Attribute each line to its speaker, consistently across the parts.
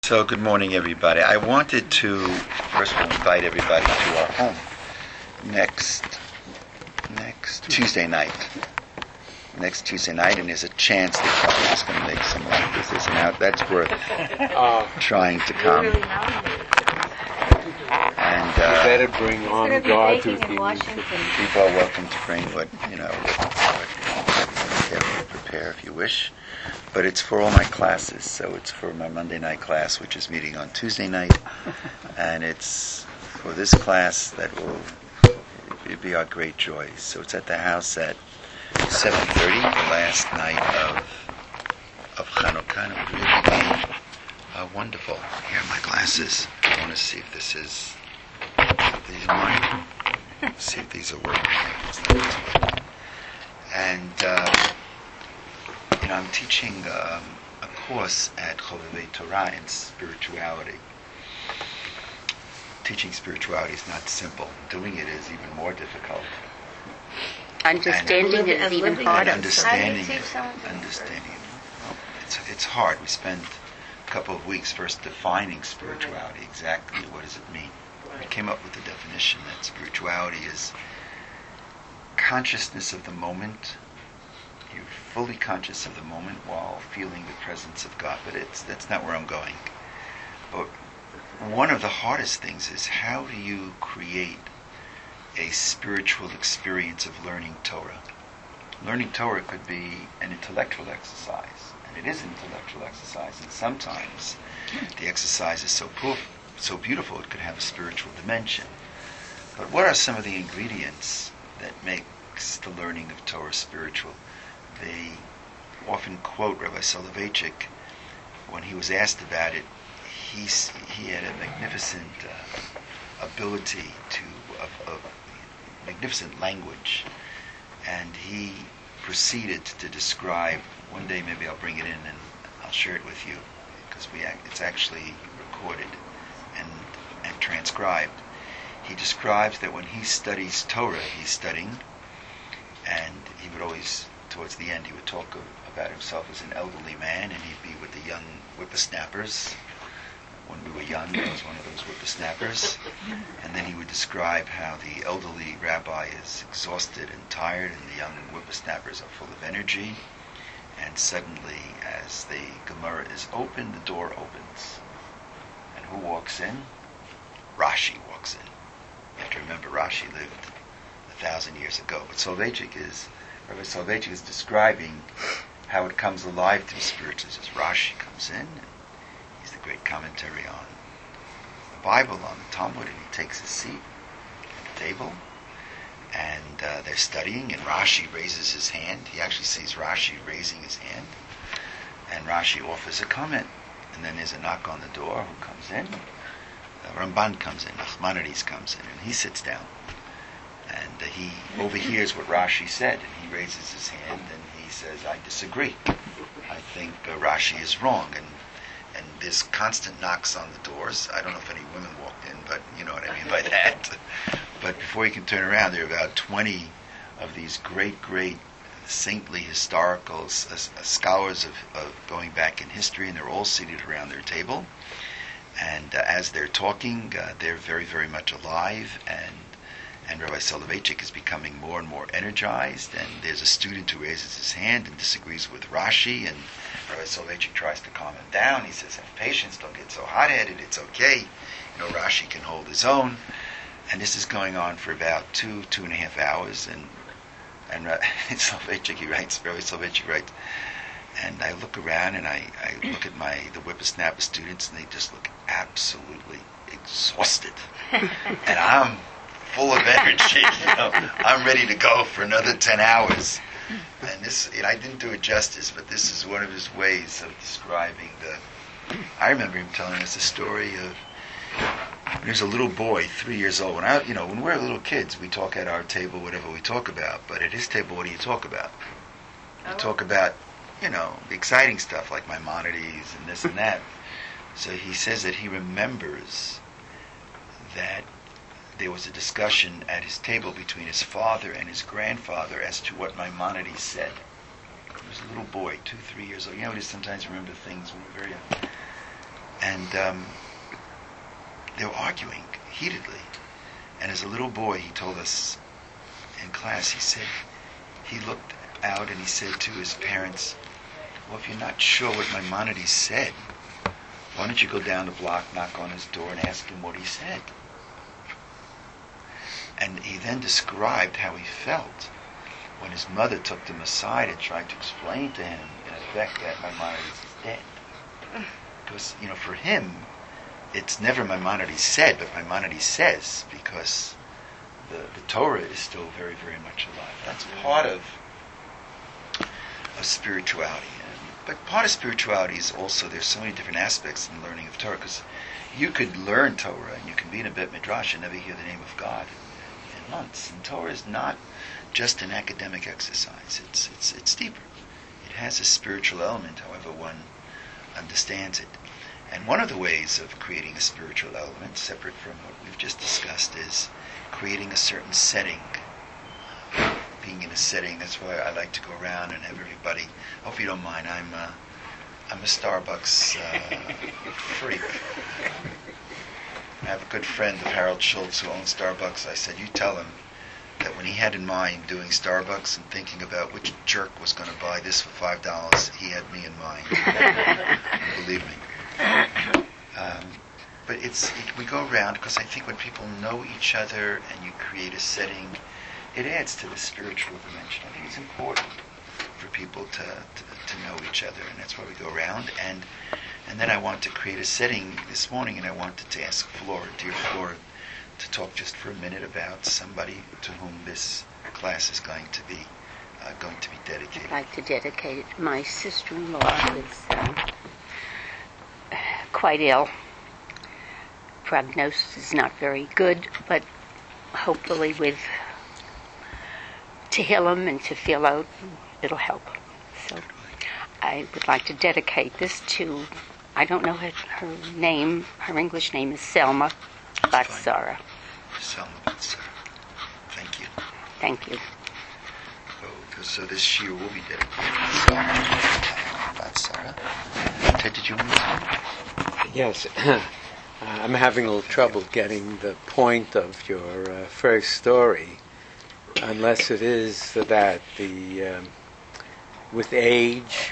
Speaker 1: So good morning, everybody. I wanted to first of all invite everybody to our home next Tuesday night. Next Tuesday night, and there's a chance that Kelly is going to make some money with this. Now that's worth trying to come. And
Speaker 2: you better bring on God to
Speaker 1: people are welcome to bring what prepare if you wish. But it's for all my classes, so it's for my Monday night class, which is meeting on Tuesday night, and it's for this class that will be our great joy. So it's at the house at 7:30, the last night of Chanukah, and it would really be wonderful. Here are my glasses. I want to see if these are mine. See if these are working. And I'm teaching a course at Chovevei Torah in spirituality. Teaching spirituality is not simple. Doing it is even more difficult.
Speaker 3: Understanding it is even harder.
Speaker 1: Understanding it. It's hard. We spend a couple of weeks first defining spirituality. Exactly what does it mean? We came up with the definition that spirituality is consciousness of the moment. You're fully conscious of the moment while feeling the presence of God. But that's not where I'm going. But one of the hardest things is, how do you create a spiritual experience of learning Torah? Learning Torah could be an intellectual exercise, and it is an intellectual exercise, and sometimes the exercise is so beautiful it could have a spiritual dimension. But what are some of the ingredients that makes the learning of Torah spiritual? They often quote Rabbi Soloveitchik when he was asked about it. He had a magnificent ability of magnificent language, and he proceeded to describe. One day maybe I'll bring it in and I'll share it with you, because it's actually recorded and transcribed. He describes that when he studies Torah, he's studying, and he would always, towards the end, he would talk about himself as an elderly man, and he'd be with the young whippersnappers. When we were young, I was one of those whippersnappers. And then he would describe how the elderly rabbi is exhausted and tired, and the young whippersnappers are full of energy. And suddenly, as the Gemara is open, the door opens. And who walks in? Rashi walks in. You have to remember, Rashi lived 1,000 years ago. But Rabbi Soloveitchik is describing how it comes alive to the spirituals. As Rashi comes in, and he's the great commentary on the Bible, on the Talmud, and he takes his seat at the table, and they're studying, and Rashi raises his hand. He actually sees Rashi raising his hand, and Rashi offers a comment, and then there's a knock on the door. Who comes in? Ramban comes in, Nachmanides comes in, and he sits down. And he overhears what Rashi said, and he raises his hand and he says, "I disagree. I think Rashi is wrong." And there's constant knocks on the doors. I don't know if any women walked in, but you know what I mean by that. But before you can turn around, there are about 20 of these great saintly historical scholars of going back in history, and they're all seated around their table. And as they're talking, they're very, very much alive, and Rabbi Soloveitchik is becoming more and more energized, and there's a student who raises his hand and disagrees with Rashi, and Rabbi Soloveitchik tries to calm him down. He says, "Have patience, don't get so hot-headed, it's okay. Rashi can hold his own." And this is going on for about 2.5 hours, and Rabbi Soloveitchik writes, and I look around and I look at the whippersnapper students, and they just look absolutely exhausted. And I'm full of energy. I'm ready to go for another 10 hours. And this, I didn't do it justice, but this is one of his ways of describing I remember him telling us a story of when he was a little boy, 3 years old. When we're little kids, we talk at our table whatever we talk about, but at his table, what do you talk about? You talk about, the exciting stuff like Maimonides and this and that. So he says that he remembers that there was a discussion at his table between his father and his grandfather as to what Maimonides said. He was a little boy, 2, 3 years old. You know, we just sometimes remember things when we're very young. And they were arguing heatedly. And as a little boy, he told us in class, he said, he looked out and he said to his parents, well, if you're not sure what Maimonides said, why don't you go down the block, knock on his door, and ask him what he said? And he then described how he felt when his mother took him aside and tried to explain to him, in effect, that Maimonides is dead. Because, for him, it's never Maimonides said, but Maimonides says, because the Torah is still very, very much alive. That's part of spirituality. But part of spirituality is also, there's so many different aspects in learning of Torah, because you could learn Torah and you can be in a Bet Midrash and never hear the name of God in months. And Torah is not just an academic exercise. It's deeper. It has a spiritual element, however one understands it. And one of the ways of creating a spiritual element, separate from what we've just discussed, is creating a certain setting. Being in a setting, that's why I like to go around and have everybody, hope you don't mind, I'm a Starbucks freak. I have a good friend of Harold Schultz who owns Starbucks. I said, you tell him that when he had in mind doing Starbucks and thinking about which jerk was going to buy this for $5, he had me in mind. Believe me. But we go around because I think when people know each other and you create a setting, it adds to the spiritual dimension. I think it's important for people to know each other, and that's why we go around. And then I want to create a setting this morning, and I wanted to ask Flora, dear Flora, to talk just for a minute about somebody to whom this class is going to be dedicated.
Speaker 3: I'd like to dedicate my sister-in-law, who's quite ill. Prognosis is not very good, but hopefully with Tehillim and Tefillot, it'll help. So I would like to dedicate this to, I don't know her name, her English name is Selma Batsara.
Speaker 1: Selma Batsara. Thank you.
Speaker 3: Thank you.
Speaker 1: So this year will be dedicated to Selma Batsara. Ted, did you want to say?
Speaker 2: Yes. I'm having a little trouble getting the point of your first story, unless it is that with age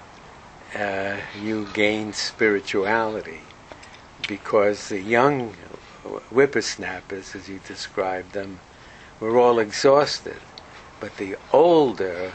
Speaker 2: you gain spirituality, because the young whippersnappers, as you described them, were all exhausted, but the older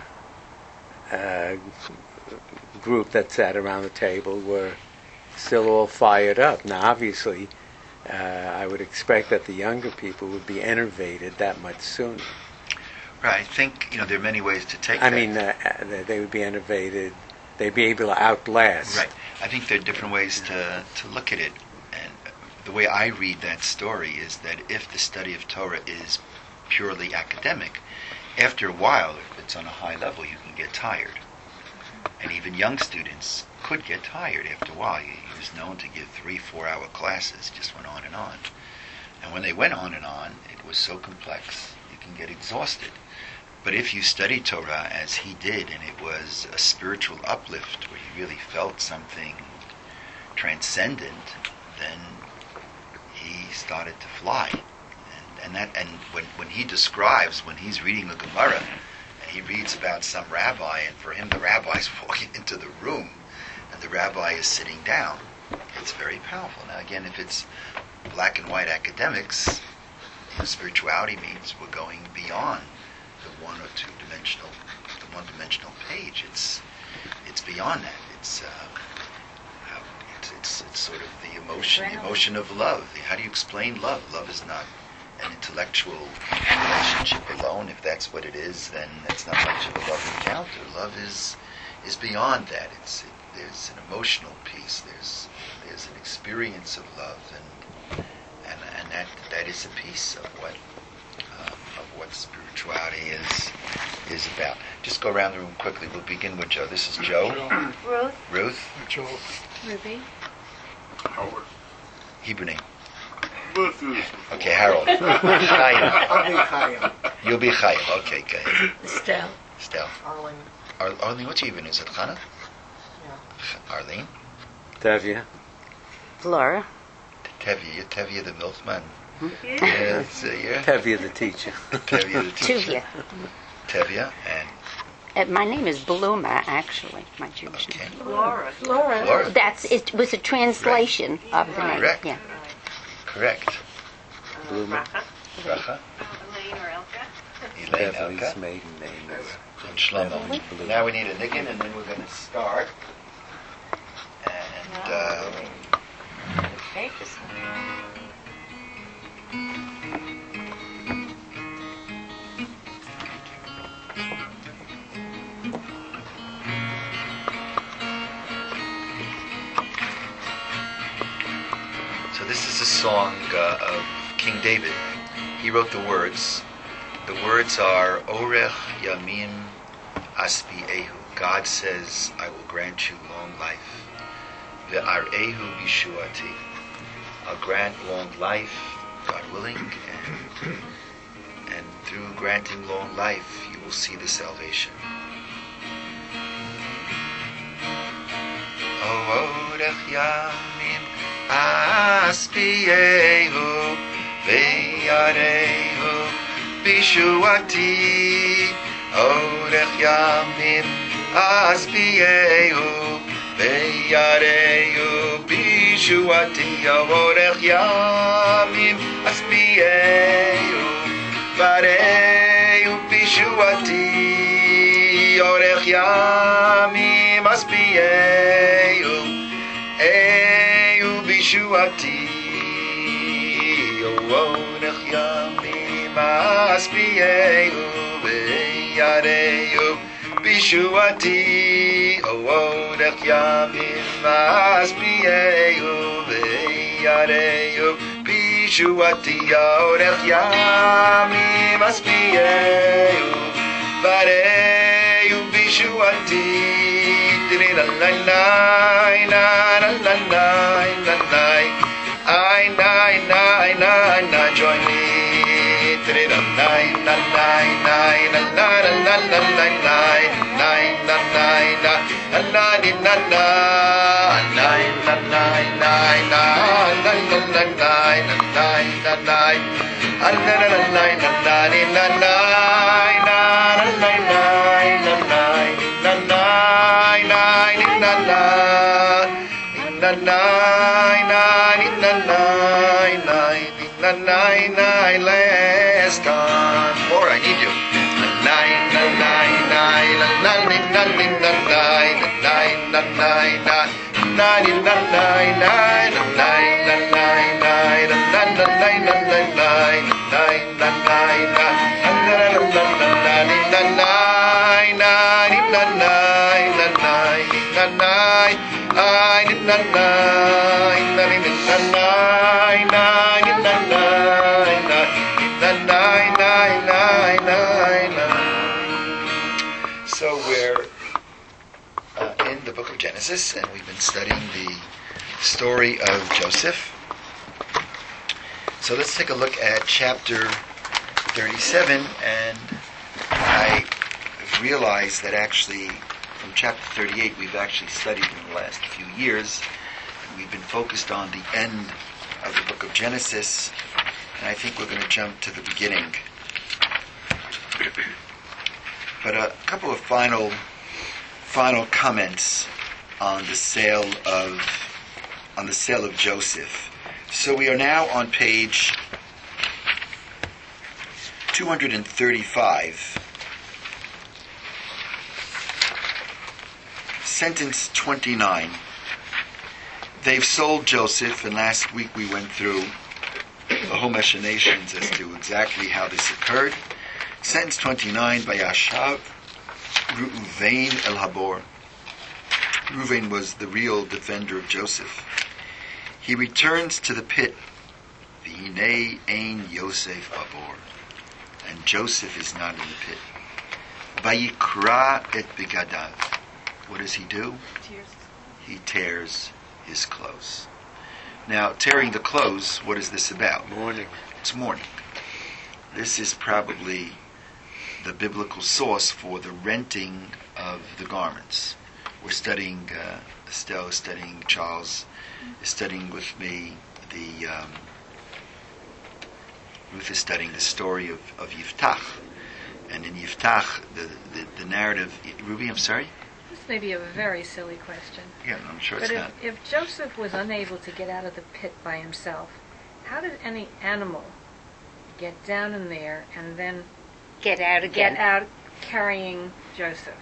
Speaker 2: group that sat around the table were still all fired up. Now, obviously, I would expect that the younger people would be enervated that much sooner.
Speaker 1: Right. I think there are many ways to take.
Speaker 2: I mean, they would be enervated. They'd be able to outlast.
Speaker 1: Right. I think there are different ways to look at it, and the way I read that story is that if the study of Torah is purely academic, after a while, if it's on a high level, you can get tired, and even young students could get tired after a while. He was known to give 3-4 hour classes, just went on. And when they went on, it was so complex, you can get exhausted. But if you study Torah as he did, and it was a spiritual uplift where you really felt something transcendent, then he started to fly. And when he describes, when he's reading a Gemara, and he reads about some rabbi, and for him the rabbi's walking into the room, and the rabbi is sitting down, it's very powerful. Now again, if it's black and white academics, spirituality means we're going beyond the one dimensional page. It's beyond that. It's sort of the emotion of love. How do you explain love? Love is not an intellectual relationship alone. If that's what it is, then it's not much of a love encounter. Love is beyond that. There's an emotional piece. There's an experience of love, and that is a piece of what spirituality is about. Just go around the room quickly. We'll begin with Joe. This is Joe. Ruth.
Speaker 4: Joe.
Speaker 3: Ruby.
Speaker 4: Howard.
Speaker 1: Hebrew name. Okay, Harold. Chaim. You'll be Chaim. Okay, go ahead. Estelle.
Speaker 5: Arlene.
Speaker 1: Arlene, what's your Hebrew name? Is it Chana?
Speaker 5: Yeah.
Speaker 1: Arlene.
Speaker 2: Davia.
Speaker 3: Laura.
Speaker 1: Tevye the milkman.
Speaker 3: Hmm?
Speaker 1: Yes, yeah.
Speaker 2: Tevye the teacher.
Speaker 1: Tevye the teacher.
Speaker 3: Tuvia.
Speaker 1: Tevye and
Speaker 3: My name is Bluma, actually, my Jewish
Speaker 1: okay.
Speaker 3: name.
Speaker 4: Laura.
Speaker 1: Laura.
Speaker 3: It was a translation of the name.
Speaker 1: Correct.
Speaker 3: Yeah.
Speaker 1: Correct.
Speaker 2: Bluma.
Speaker 1: Bracha.
Speaker 4: Elaine or Elka?
Speaker 1: Elaine
Speaker 2: Beverly's
Speaker 1: Elka.
Speaker 2: maiden name is
Speaker 1: And Shlomo.
Speaker 2: Beverly Bluma.
Speaker 1: Now we need a niggin, and then we're going to start. And so this is a song of King David. He wrote the words. The words are Orech Yamim Aspi Ehu. God says, I will grant you long life. Ve'arehu Bishuati. I'll grant long life, God willing, and through granting long life, you will see the salvation. Orech Yamim Aspi Ehu. Ve'arehu Bishuati. Orech Yamim Asbiyehu Ve'arehu Bishuati. Orech Yamim Asbiyehu Ve'arehu Bishuati. Orech Yamim Asbiyehu Ehu Bishuati. Orech Yamim Asbiyehu Ve'arehu Bishuati. Orech Yamim Asbiyehu Ve'arehu Bishuati. Orech Yamim Asbiyehu Ve'arehu Bishuati. La la la la la la la la. I join me. Last time. More, I need you. So we're in the book of Genesis, and we've been studying the story of Joseph. So let's take a look at chapter 37, and I realized that actually from chapter 38 we've actually studied in the last few years, and we've been focused on the end of the book of Genesis, and I think we're going to jump to the beginning. But a couple of final comments on the sale of Joseph. So we are now on page 235, sentence 29. They've sold Joseph, and last week we went through the whole machinations as to exactly how this occurred. Sentence 29, Vayashav Reuven el Habor. Reuven was the real defender of Joseph. He returns to the pit. V'hinei ein Yosef Habor. And Joseph is not in the pit. Vayikra et begadav. What does he do? He tears his clothes. Now, tearing the clothes, what is this about?
Speaker 2: Mourning.
Speaker 1: It's mourning. This is probably the biblical source for the renting of the garments. we're studying, Estelle is studying, Charles is studying with me, Ruth is studying the story of Yiftach. And in Yiftach, the narrative, Ruby, I'm sorry?
Speaker 4: This may be a very silly question.
Speaker 1: Yeah, I'm sure
Speaker 4: But
Speaker 1: it's not.
Speaker 4: if Joseph was unable to get out of the pit by himself, how did any animal get down in there and then
Speaker 3: Get out again.
Speaker 4: get out carrying Joseph?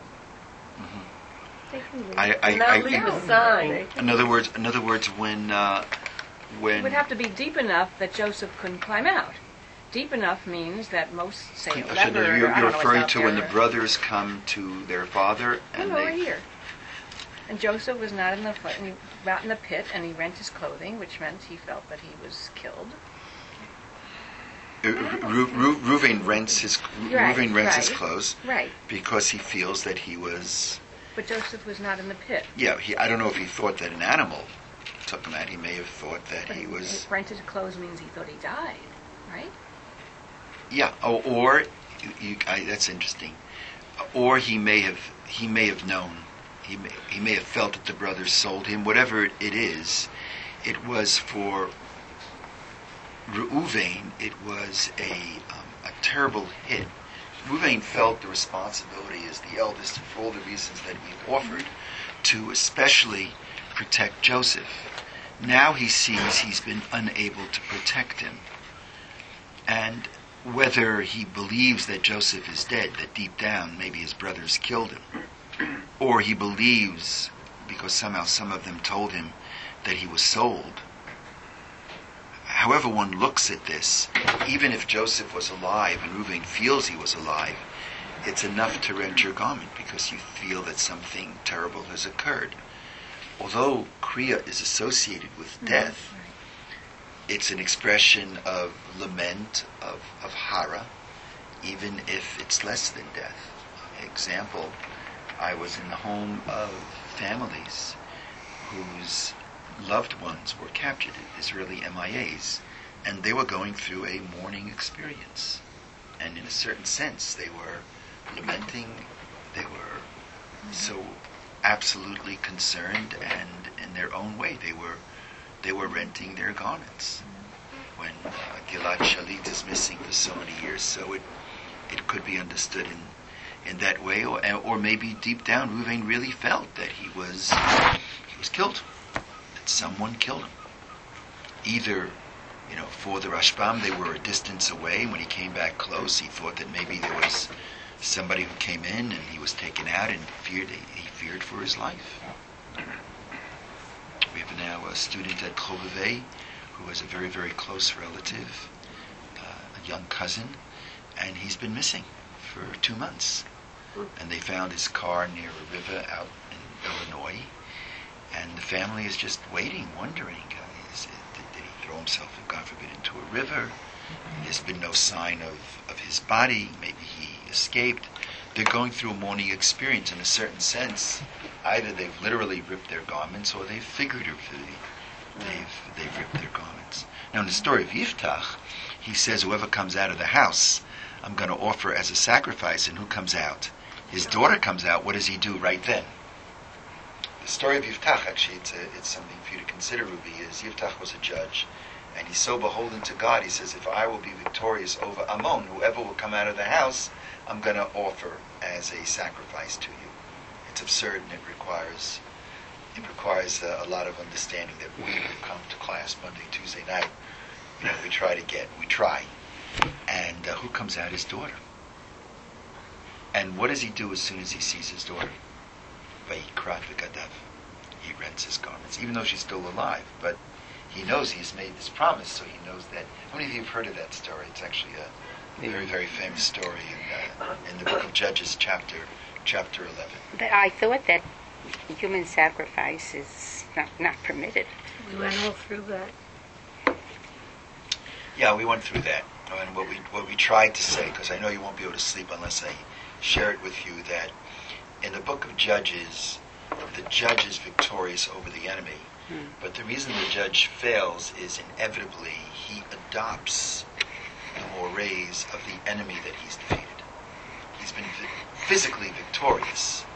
Speaker 5: Not leave a sign.
Speaker 1: In other words, when
Speaker 4: It would have to be deep enough that Joseph couldn't climb out. Deep enough means that most, say, a
Speaker 1: so
Speaker 4: leopard,
Speaker 1: you're
Speaker 4: I don't know what's
Speaker 1: referring
Speaker 4: out
Speaker 1: to
Speaker 4: there.
Speaker 1: when the brothers come to their father and
Speaker 4: No,
Speaker 1: they
Speaker 4: right here. And Joseph was not in the out in the pit, and he rent his clothing, which meant he felt that he was killed.
Speaker 1: Reuven rents his his clothes
Speaker 4: Right.
Speaker 1: because he feels that he was.
Speaker 4: But Joseph was not in the pit.
Speaker 1: Yeah, I don't know if he thought that an animal took him out. He may have thought that
Speaker 4: But
Speaker 1: he was.
Speaker 4: rented his clothes means he thought he died, right?
Speaker 1: Yeah, or that's interesting. Or he may have known. He may have felt that the brothers sold him. Whatever it is, it was for Reuven. It was a terrible hit. Reuven felt the responsibility as the eldest, for all the reasons that we've offered, to especially protect Joseph. Now he sees he's been unable to protect him. And whether he believes that Joseph is dead, that deep down maybe his brothers killed him, or he believes, because somehow some of them told him, that he was sold. However one looks at this, even if Joseph was alive and Reuven feels he was alive, it's enough to rend your garment because you feel that something terrible has occurred. Although Kriya is associated with death, it's an expression of lament, of hara, even if it's less than death. Example, I was in the home of families whose loved ones were captured, Israeli MIAs, and they were going through a mourning experience. And in a certain sense, they were lamenting, they were so absolutely concerned, and in their own way, they were renting their garments. When Gilad Shalit is missing for so many years, so it could be understood in that way, or maybe deep down, Reuven really felt that he was killed, that someone killed him. Either, for the Rashbam, they were a distance away. When he came back close, he thought that maybe there was somebody who came in and he was taken out, and he feared for his life. We have now a student at Chovevei who has a very, very close relative, a young cousin, and he's been missing for 2 months. And they found his car near a river out in Illinois, and the family is just waiting, wondering, did he throw himself, God forbid, into a river? There's been no sign of his body. Maybe he escaped. They're going through a mourning experience in a certain sense. Either they've literally ripped their garments, or they've figuratively they've ripped their garments. Now in the story of Yiftach, he says, whoever comes out of the house, I'm going to offer as a sacrifice. And who comes out? His daughter comes out. What does he do right then? The story of Yiftach, actually, it's something for you to consider, Ruby, is Yiftach was a judge, and he's so beholden to God, he says, if I will be victorious over Ammon, whoever will come out of the house, I'm going to offer as a sacrifice to you. It's absurd, and it requires a lot of understanding that we who come to class Monday, Tuesday night, we try. And who comes out? His daughter. And what does he do as soon as he sees his daughter? Vayikrat v'gadav. He rents his garments, even though she's still alive. But he knows he's made this promise, so he knows that. How many of you have heard of that story? It's actually a very, very famous story in the book of Judges, chapter 11.
Speaker 3: But I thought that human sacrifice is not permitted.
Speaker 5: We went all through that.
Speaker 1: Yeah, we went through that. And what we tried to say, because I know you won't be able to sleep unless I share it with you, that in the book of Judges, the judge is victorious over the enemy. But the reason the judge fails is inevitably he adopts the mores of the enemy that he's defeated. He's been physically victorious,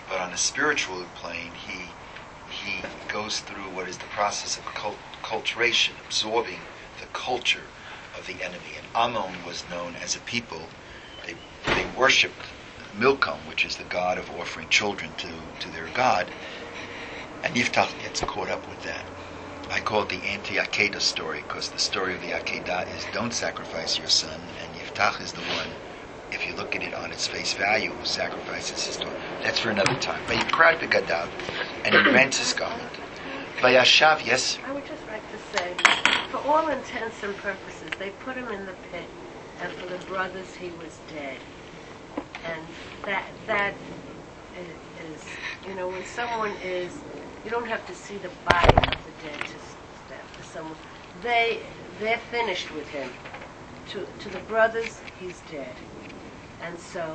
Speaker 1: But on a spiritual plane, he goes through what is the process of culturation, absorbing the culture of the enemy. And Ammon was known as a people. They worshipped Milcom, which is the god of offering children to their god. And Yiftach gets caught up with that. I call it the anti-Akedah story, because the story of the Akedah is don't sacrifice your son, and Yiftach is the one, if you look at it on its face value, who sacrifices his daughter. That's for another time. Vayikrat begadav, and he rents his garment. Vayashav, yes?
Speaker 5: I would just like to say, for all intents and purposes, they put him in the pit, and for the brothers, he was dead. And that is, when someone is, you don't have to see the body of the dead to that for someone. They're finished with him. To the brothers, he's dead. And so,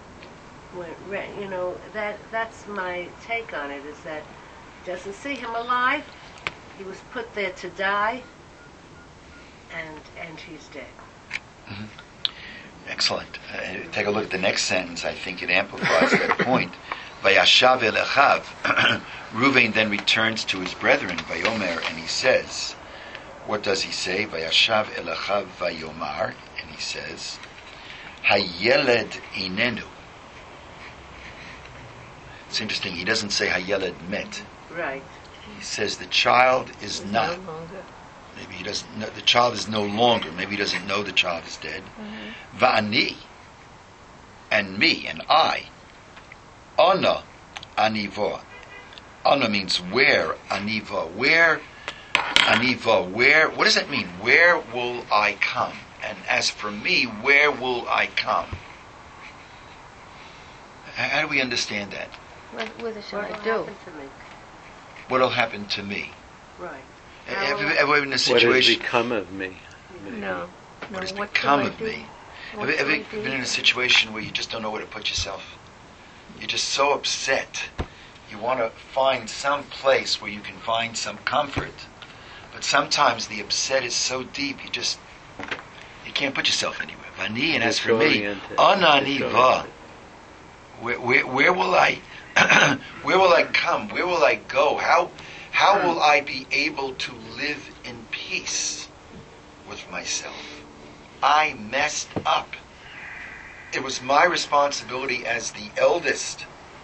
Speaker 5: that's my take on it, is that he doesn't see him alive. He was put there to die, and he's dead.
Speaker 1: Mm-hmm. Excellent. Take a look at the next sentence. I think it amplifies that point. Vayashav el Achav. Reuven then returns to his brethren, Vayomer, and he says, what does he say? Vayashav el Achav Vayomar, and he says, Hayeled inenu. It's interesting. He doesn't say Hayeled met.
Speaker 5: Right.
Speaker 1: He says the child is not. Maybe he doesn't know. The child is no longer. Maybe he doesn't know the child is dead. Va'ani, and me, and I. Ana aniva. Ana means where. Aniva. Where. Aniva. Where. What does that mean? Where will I come? And as for me, where will I come? How do we understand that?
Speaker 3: What shall I do?
Speaker 5: Happen to me?
Speaker 1: What will happen to me?
Speaker 5: Right.
Speaker 1: Have you ever been in a
Speaker 2: What
Speaker 1: situation?
Speaker 2: has become of me?
Speaker 5: No.
Speaker 1: What has
Speaker 5: what
Speaker 1: become
Speaker 5: do I
Speaker 1: of
Speaker 5: do?
Speaker 1: me?
Speaker 5: What
Speaker 1: Have
Speaker 5: do
Speaker 1: you
Speaker 5: I
Speaker 1: ever
Speaker 5: do?
Speaker 1: been in a situation where you just don't know where to put yourself? You're just so upset. You want to find some place where you can find some comfort. But sometimes the upset is so deep, you can't put yourself anywhere. Vani, and as for me, anani va. Where will I where will I come? Where will I go? How will I be able to live in peace with myself? I messed up. It was my responsibility as the eldest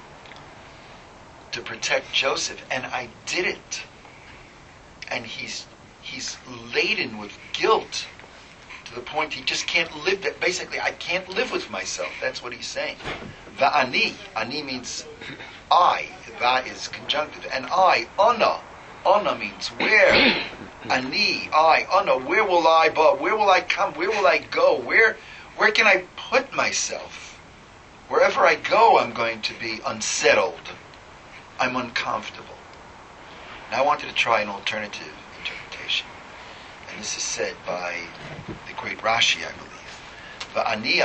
Speaker 1: to protect Joseph, and I didn't. And he's laden with guilt to the point he just can't live. That basically, I can't live with myself. That's what he's saying. Va'ani. Ani means I. Va is conjunctive. And I. Ana. Ana means where. Ani. I. Ana. Where will I be? Where will I come? Where will I go? Where can I put myself? Wherever I go, I'm going to be unsettled. I'm uncomfortable. Now I wanted to try an alternative interpretation. And this is said by the great Rashi, I believe. Va'ani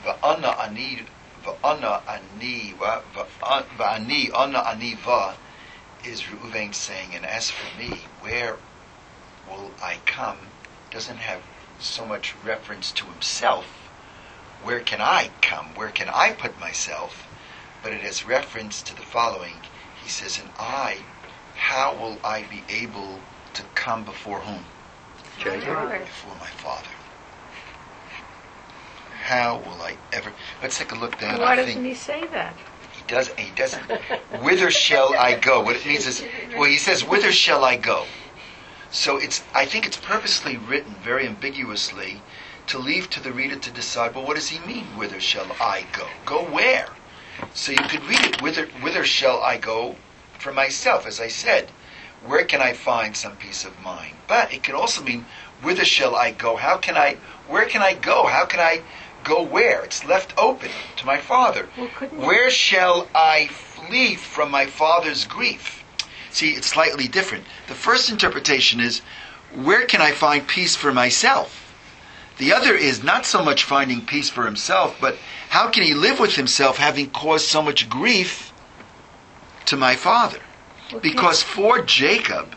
Speaker 1: ana ani va is Reuven saying, and as for me, where will I come? Doesn't have so much reference to himself. Where can I come? Where can I put myself? But it has reference to the following. He says, and how will I be able to come before whom? Before my Father. How will I ever... Let's take a look down.
Speaker 5: Why doesn't he say that?
Speaker 1: He doesn't. Whither shall I go? What it means is, he says, whither shall I go? So I think it's purposely written very ambiguously to leave to the reader to decide, well, what does he mean, whither shall I go? Go where? So you could read it, whither shall I go for myself? As I said, where can I find some peace of mind? But it could also mean, whither shall I go? Where can I go? How can I go where? It's left open to my Father. Where shall I flee from my Father's grief? See, it's slightly different. The first interpretation is, where can I find peace for myself? The other is not so much finding peace for himself, but how can he live with himself having caused so much grief to my Father? Because for Jacob,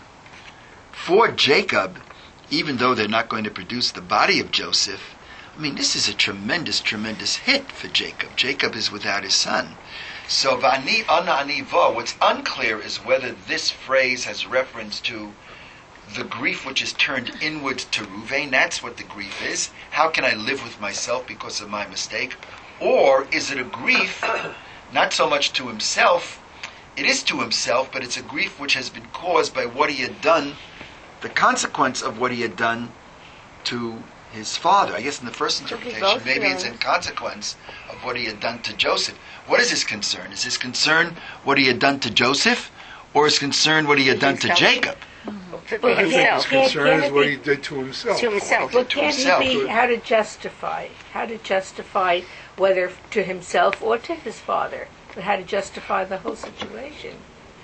Speaker 1: even though they're not going to produce the body of Joseph, I mean, this is a tremendous, tremendous hit for Jacob. Jacob is without his son. So vani ana ani vo. What's unclear is whether this phrase has reference to the grief which is turned inward to Ruvain. That's what the grief is. How can I live with myself because of my mistake? Or is it a grief not so much to himself? It is to himself, but it's a grief which has been caused by what he had done, the consequence of what he had done to his father. I guess in the first interpretation, maybe it's in consequence of what he had done to Joseph. What is his concern? Is his concern what he had done to Joseph, or is concern what he had done to Jacob?
Speaker 3: For himself.
Speaker 6: His concern is what he did to himself.
Speaker 3: To himself.
Speaker 5: Well, can't he be how to justify whether to himself or to his father, but how to justify the whole situation?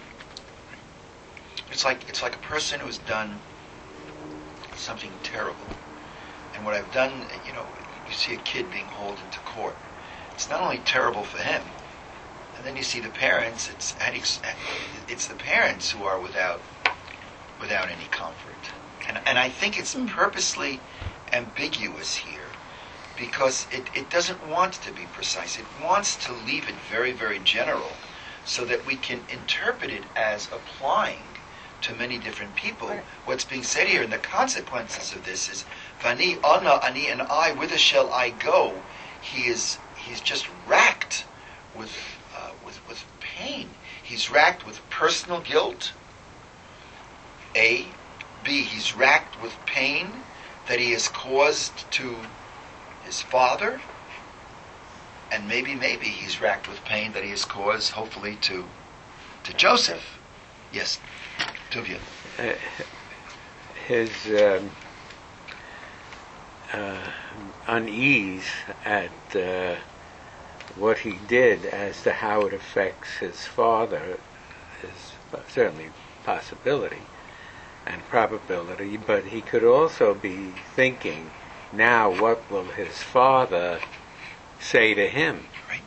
Speaker 1: It's like a person who's done something terrible. And what I've done, you see a kid being hauled into court. It's not only terrible for him, and then you see the parents. It's the parents who are without any comfort. And I think it's purposely ambiguous here because it doesn't want to be precise. It wants to leave it very, very general so that we can interpret it as applying to many different people. Right. What's being said here, and the consequences of this is, Vani, Ana, Ani, and I, whither shall I go? He's just racked with pain. He's racked with personal guilt. A. B. He's racked with pain that he has caused to his father. And maybe he's racked with pain that he has caused, hopefully, to Joseph. Yes, Tuvia.
Speaker 2: His unease at what he did as to how it affects his father is certainly a possibility and probability, but he could also be thinking, now what will his father say to him?
Speaker 1: Right.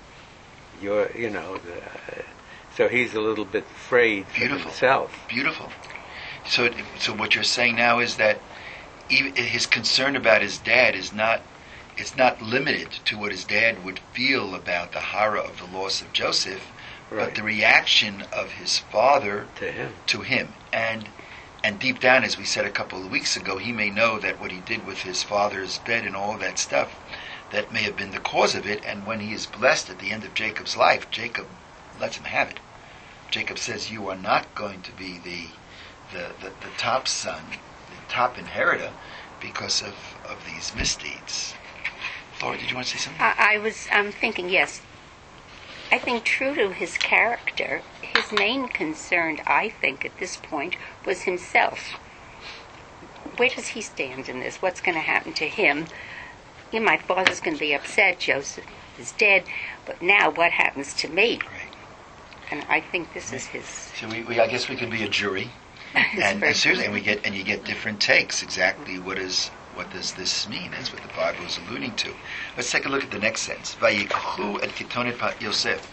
Speaker 2: So he's a little bit afraid for himself.
Speaker 1: Beautiful. So what you're saying now is that even his concern about his dad is not limited to what his dad would feel about the horror of the loss of Joseph, right, but the reaction of his father to him. And deep down, as we said a couple of weeks ago, he may know that what he did with his father's bed and all of that stuff, that may have been the cause of it. And when he is blessed at the end of Jacob's life, Jacob lets him have it. Jacob says, you are not going to be the top son, the top inheritor, because of these misdeeds. Laura, did you want to say something?
Speaker 3: I was thinking, yes. I think true to his character, his main concern, I think, at this point, was himself. Where does he stand in this? What's going to happen to him? My father's going to be upset. Joseph is dead. But now what happens to me?
Speaker 1: Right.
Speaker 3: And I think this is his...
Speaker 1: So I guess we could be a jury. and seriously, and you get different takes. Exactly what does this mean? That's what the Bible is alluding to. Let's take a look at the next sentence. Vayikhu et kitonet Yosef.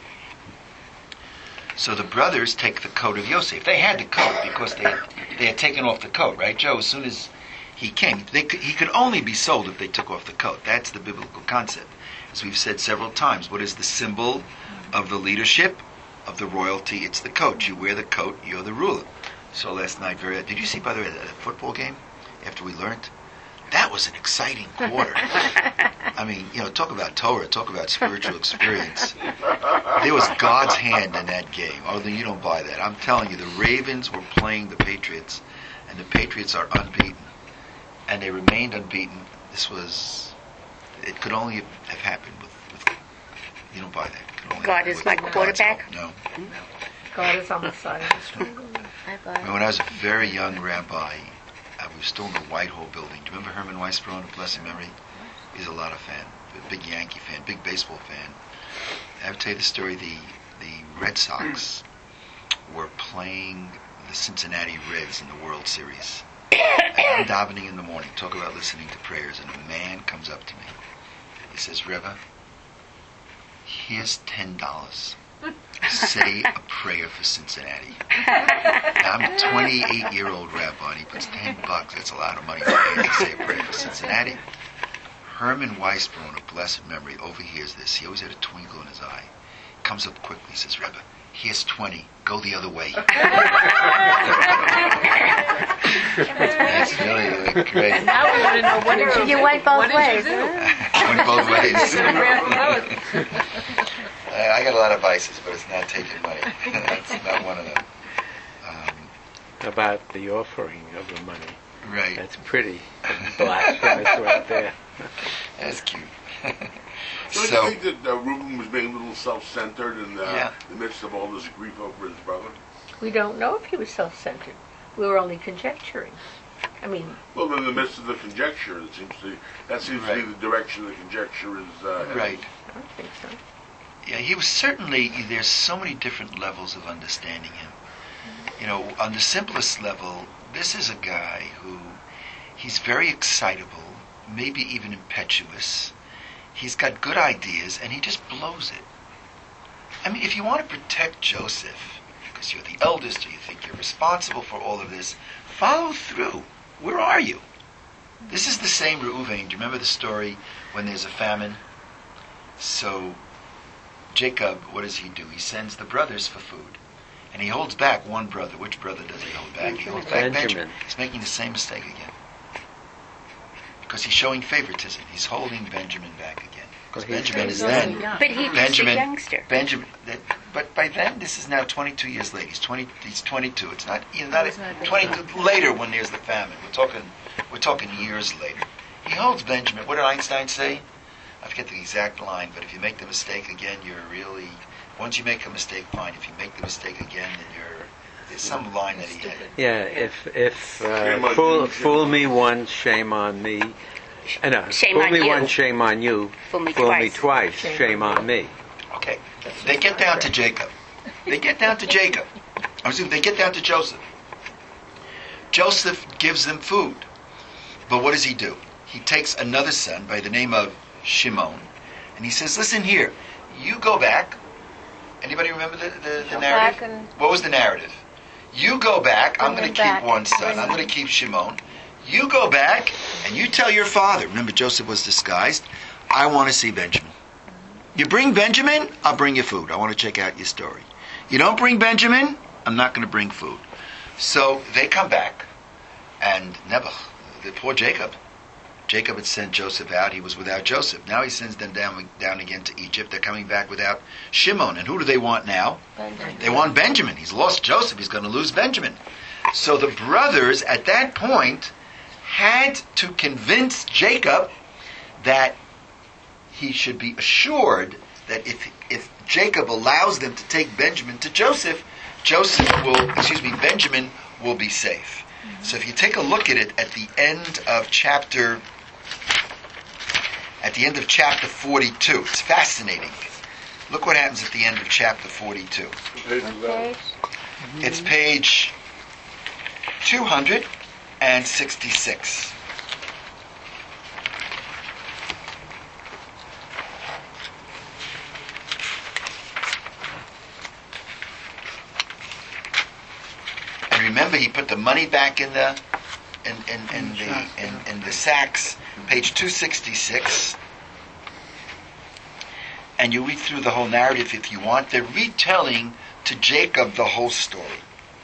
Speaker 1: So the brothers take the coat of Yosef. They had the coat because they had taken off the coat, right, Joe? As soon as he came, he could only be sold if they took off the coat. That's the biblical concept. As we've said several times, what is the symbol of the leadership, of the royalty? It's the coat. You wear the coat, you're the ruler. So last night, did you see, by the way, that football game after we learned? That was an exciting quarter. I mean, talk about Torah, talk about spiritual experience. There was God's hand in that game. Although you don't buy that. I'm telling you, the Ravens were playing the Patriots, and the Patriots are unbeaten. And they remained unbeaten. It could only have happened with you don't buy that.
Speaker 3: God is my quarterback?
Speaker 1: No.
Speaker 5: God is on the side of the street.
Speaker 1: When I was a very young rabbi, we were still in the Whitehall building. Do you remember Herman Weisbrod, of blessed memory? He's a lot of fan, a big Yankee fan, big baseball fan. I have to tell you the story. The Red Sox were playing the Cincinnati Reds in the World Series. I'm davening in the morning, talk about listening to prayers, and a man comes up to me. He says, Rebbe, here's $10. Say a prayer for Cincinnati. Now, I'm a 28-year-old rabbi, and he puts $10. That's a lot of money to say a prayer for Cincinnati. Herman Weisbrod, of blessed memory, overhears this. He always had a twinkle in his eye. comes up quickly, says, Rebbe, here's 20. Go the other way. That's really great.
Speaker 4: And now we want to know what did you
Speaker 3: You went both
Speaker 4: what
Speaker 3: ways.
Speaker 4: Did you do?
Speaker 1: Went both ways.
Speaker 4: Both.
Speaker 1: I got a lot of vices, but it's not taking money. That's not one of them.
Speaker 2: About the offering of the money.
Speaker 1: Right.
Speaker 2: That's pretty blasphemous right there.
Speaker 1: That's cute.
Speaker 7: Don't you think that Reuben was being a little self-centered in
Speaker 1: Yeah.
Speaker 7: the midst of all this grief over his brother?
Speaker 8: We don't know if he was self-centered. We were only conjecturing. I mean,
Speaker 7: Well, in the midst of the conjecture, that seems to be the direction the conjecture is heading.
Speaker 1: Right.
Speaker 8: I don't think so.
Speaker 1: Yeah, he was certainly, there's so many different levels of understanding him. You know, on the simplest level, this is a guy who, he's very excitable, maybe even impetuous. He's got good ideas, and he just blows it. I mean, if you want to protect Joseph, because you're the eldest, or you think you're responsible for all of this, follow through. Where are you? This is the same Reuven. Do you remember the story when there's a famine? So Jacob, what does he do? He sends the brothers for food. And he holds back one brother. Which brother does he hold back? He holds back Benjamin. He's making the same mistake again. Because he's showing favoritism. He's holding Benjamin back again. Because Benjamin is then.
Speaker 3: But he was a youngster.
Speaker 1: But by then, this is now 22 years later. He's 22. It's not 22 later when there's the famine. We're talking years later. He holds Benjamin. What did Einstein say? I forget the exact line, but if you make the mistake again, you're really. Once you make a mistake, fine. If you make the mistake again, then there's some line that he had.
Speaker 2: Yeah, if fool me once, shame on me. No,
Speaker 3: Shame
Speaker 2: fool
Speaker 3: on
Speaker 2: me
Speaker 3: you.
Speaker 2: once, shame on you.
Speaker 3: Fool me
Speaker 2: twice, shame on me.
Speaker 1: Okay. They get down to Jacob. They get down to Joseph. Joseph gives them food. But what does he do? He takes another son by the name of Shimon, and he says, listen here, you go back. Anybody remember the narrative? What was the narrative? You go back. I'm going to keep one son. I'm going to keep Shimon. You go back and you tell your father. Remember, Joseph was disguised. I want to see Benjamin. You bring Benjamin, I'll bring you food. I want to check out your story. You don't bring Benjamin, I'm not going to bring food. So they come back, and Nebuch, the poor Jacob had sent Joseph out. He was without Joseph. Now he sends them down again to Egypt. They're coming back without Shimon. And who do they want now?
Speaker 8: Benjamin.
Speaker 1: They want Benjamin. He's lost Joseph. He's going to lose Benjamin. So the brothers at that point had to convince Jacob that he should be assured that if Jacob allows them to take Benjamin to Joseph, Benjamin will be safe. So if you take a look at it at the end of chapter 42, it's fascinating. Look what happens at the end of chapter 42.
Speaker 8: Okay.
Speaker 1: It's page 266. And remember, he put the money back in the sacks. Page 266. And you read through the whole narrative if you want. They're retelling to Jacob the whole story.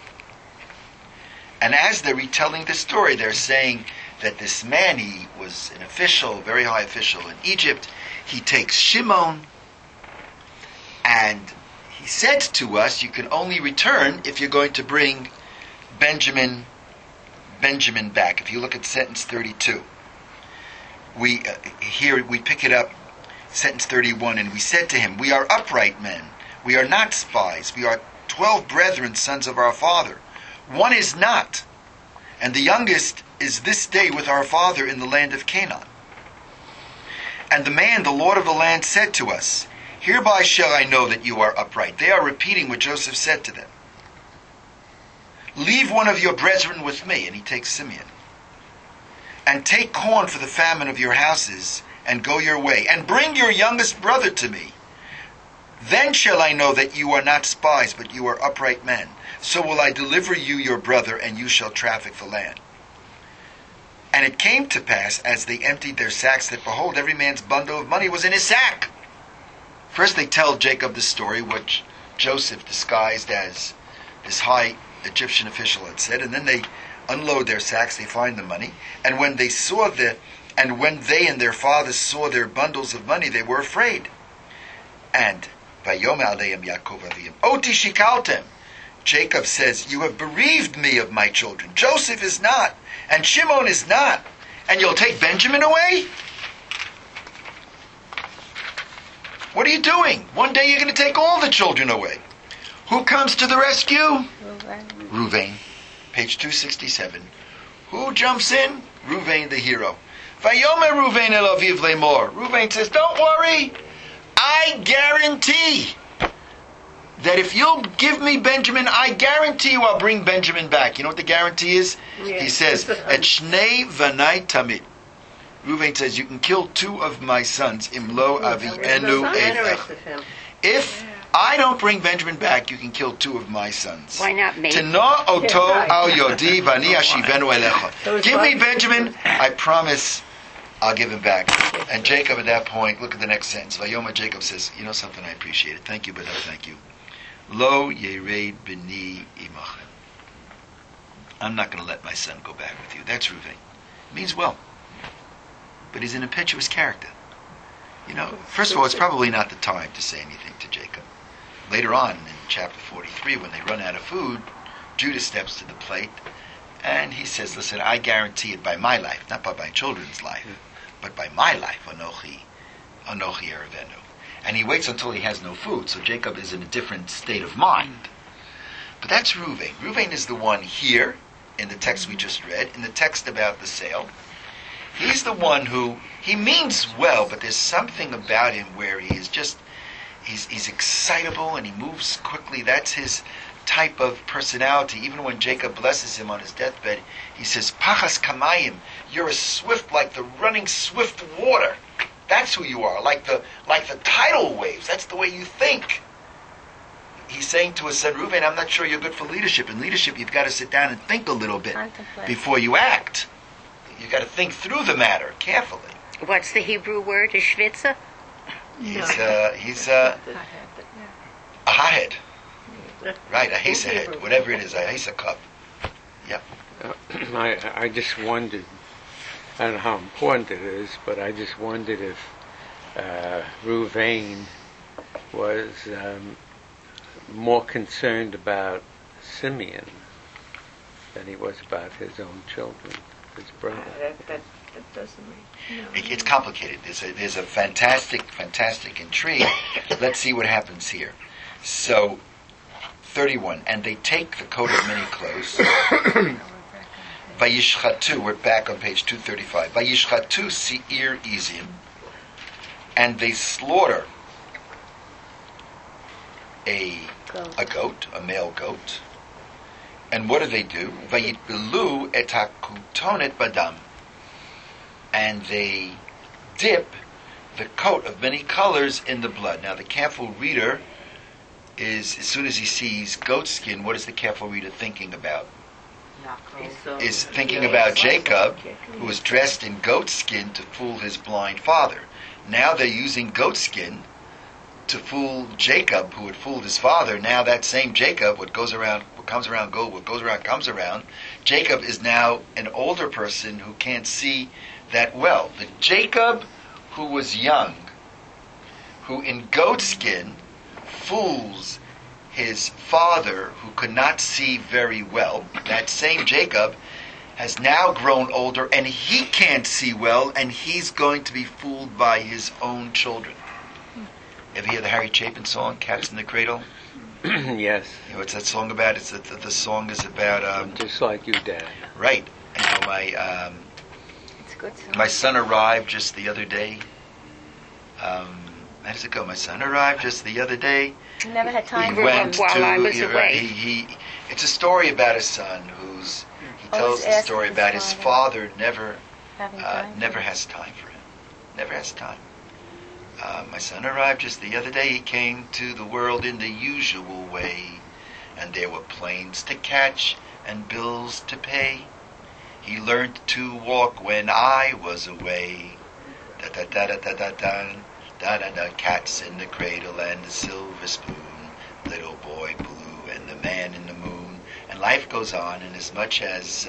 Speaker 1: And as they're retelling the story, they're saying that this man, he was an official, very high official in Egypt. He takes Shimon, and he said to us, you can only return if you're going to bring Benjamin back. If you look at sentence 32, we pick it up, sentence 31, and we said to him, we are upright men. We are not spies. We are 12 brethren, sons of our father. One is not, and the youngest is this day with our father in the land of Canaan. And the man, the Lord of the land, said to us, hereby shall I know that you are upright. They are repeating what Joseph said to them. Leave one of your brethren with me, and he takes Simeon. And take corn for the famine of your houses, and go your way, and bring your youngest brother to me. Then shall I know that you are not spies, but you are upright men. So will I deliver you your brother, and you shall traffic the land. And it came to pass, as they emptied their sacks, that behold, every man's bundle of money was in his sack. First they tell Jacob the story, which Joseph, disguised as this high Egyptian official, had said, and then they unload their sacks, they find the money, and when they and their fathers saw their bundles of money, they were afraid. And Vayom aleim Yaakov avim, Oti shikaltem. Jacob says, you have bereaved me of my children. Joseph is not, and Shimon is not, and you'll take Benjamin away? What are you doing? One day you're going to take all the children away. Who comes to the rescue? Ruvain. Page 267. Who jumps in? Ruvain, the hero. Vayomer Ruvain el aviv lemor. Ruvain says, don't worry. I guarantee that if you'll give me Benjamin, I guarantee you I'll bring Benjamin back. You know what the guarantee is?
Speaker 8: Yes.
Speaker 1: He says, Et shnei vanai tamid. Reuven says, you can kill 2 of my sons, imlo avi enu evech. If I don't bring Benjamin back, you can kill 2 of my sons.
Speaker 3: Why not me?
Speaker 1: Tena oto al yodi vani ashivenu elecha. Give me Benjamin, I promise I'll give him back. And Jacob at that point, look at the next sentence. Vayoma, Jacob says, you know something, I appreciate it. Thank you, but no thank you. Lo yered b'ni imachem. I'm not going to let my son go back with you. That's Reuven. Means well. But he's an impetuous character. You know, first of all, it's probably not the time to say anything to Jacob. Later on, in chapter 43, when they run out of food, Judah steps to the plate, and he says, listen, I guarantee it by my life, not by my children's life, but by my life, Anochi Erevenu. And he waits until he has no food, so Jacob is in a different state of mind. But that's Reuven. Reuven is the one here, in the text we just read, in the text about the sale. He's the one who, he means well, but there's something about him where he is just, he's excitable and he moves quickly. That's his type of personality. Even when Jacob blesses him on his deathbed, he says, Pachas kamayim, you're as swift like the running swift water. That's who you are, like the tidal waves. That's the way you think. He's saying to his son Reuven, I'm not sure you're good for leadership. In leadership, you've got to sit down and think a little bit before you act. You've got to think through the matter carefully.
Speaker 3: What's the Hebrew word? A schwitzer?
Speaker 1: He's a hothead. Right, a head, whatever it is, a hesa cup. Yep.
Speaker 2: I just wondered, I don't know how important it is, but I just wondered if Reuven was more concerned about Simeon than he was about his own children, his brother.
Speaker 8: That doesn't make no.
Speaker 1: It's complicated. There's a fantastic intrigue. Let's see what happens here. So, 31, and they take the coat of many clothes. Vayishchatu, we're back on page 235. Vayishchatu seir izim, and they slaughter a goat, a male goat. And what do? Vayitbelu et hakutonet badam, and they dip the coat of many colors in the blood. Now, the careful reader is, as soon as he sees goat skin, what is the careful reader thinking about? Is thinking about Jacob, who was dressed in goat skin to fool his blind father. Now they're using goat skin to fool Jacob, who had fooled his father. Now that same Jacob, what comes around comes around. Jacob is now an older person who can't see that well. The Jacob who was young, who in goat skin fools his father who could not see very well, that same Jacob has now grown older and he can't see well, and he's going to be fooled by his own children. Ever hear the Harry Chapin song, Cats in the Cradle?
Speaker 2: Yes.
Speaker 1: You know what's that song about? It's the song is about...
Speaker 2: just like you, Dad.
Speaker 1: Right. You know,
Speaker 3: It's a good song.
Speaker 1: my son arrived just the other day. How does it go? My son arrived just the other day.
Speaker 8: Never had time
Speaker 1: He went
Speaker 3: while I was
Speaker 1: to...
Speaker 3: away.
Speaker 1: It's a story about a son who's... He tells the story about his father never has time for him. Never has time. My son arrived just the other day. He came to the world in the usual way, and there were planes to catch and bills to pay. He learned to walk when I was away. Da da da da da da da. Da-da-da, cats in the cradle and the silver spoon, little boy blue and the man in the moon. And life goes on, and as much as,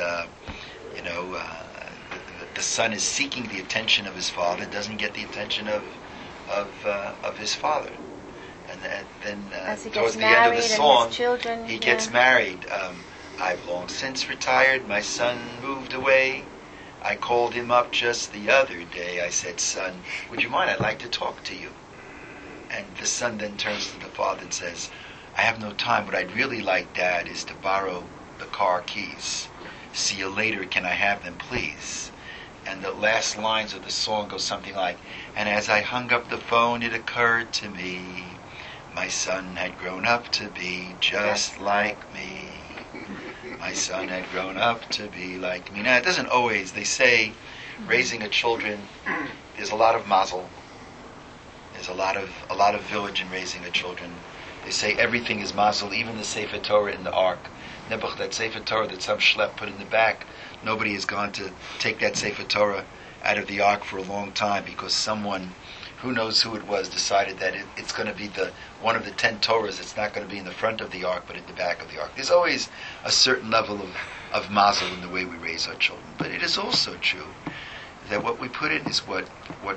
Speaker 1: the son is seeking the attention of his father, doesn't get the attention of his father. And then
Speaker 9: as he
Speaker 1: towards
Speaker 9: gets
Speaker 1: the end of
Speaker 9: married
Speaker 1: the
Speaker 9: and
Speaker 1: song,
Speaker 9: his children,
Speaker 1: he gets married. I've long since retired, my son moved away. I called him up just the other day. I said, son, would you mind? I'd like to talk to you. And the son then turns to the father and says, I have no time. What I'd really like, Dad, is to borrow the car keys. See you later. Can I have them, please? And the last lines of the song go something like, and as I hung up the phone, it occurred to me, my son had grown up to be just like me. My son had grown up to be like me. Now, it doesn't always. They say raising a children, there's a lot of mazel. There's a lot of village in raising a children. They say everything is mazel, even the Sefer Torah in the ark. Nebuch, that Sefer Torah that some schlep put in the back, nobody has gone to take that Sefer Torah out of the ark for a long time because someone, who knows who it was, decided that it's going to be one of the 10 Torahs. It's not going to be in the front of the ark, but in the back of the ark. There's always a certain level of mazel in the way we raise our children. But it is also true that what we put in is what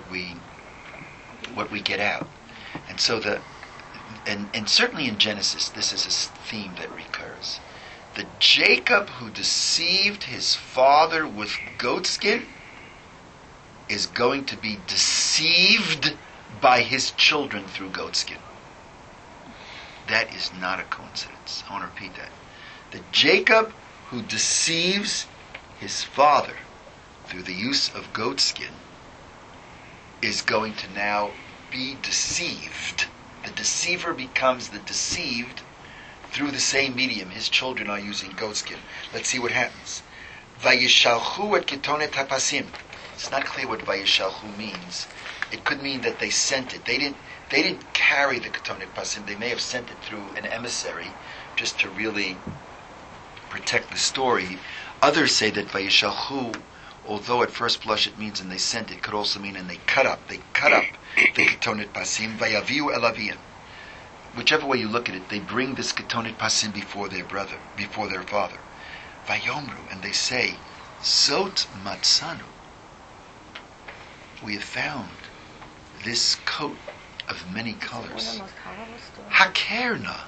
Speaker 1: we get out. And so and certainly in Genesis, this is a theme that recurs. The Jacob who deceived his father with goatskin is going to be deceived by his children through goatskin. That is not a coincidence. I want to repeat that. The Jacob who deceives his father through the use of goatskin is going to now be deceived. The deceiver becomes the deceived through the same medium. His children are using goatskin. Let's see what happens. Vayishalchu et ketonet hapasim. It's not clear what vayishalchu means. It could mean that they sent it. They didn't carry the ketonet pasim. They may have sent it through an emissary just to really protect the story. Others say that vayishalchu, although at first blush it means and they sent it, could also mean and they cut up. They cut up the ketonet pasim. Vayaviu elavian. Whichever way you look at it, they bring this ketonet pasim before their brother, before their father. Vayomru, and they say, Zot matzanu. We have found this coat of many colors.
Speaker 9: One of the most horrible stories.
Speaker 1: Hakerna.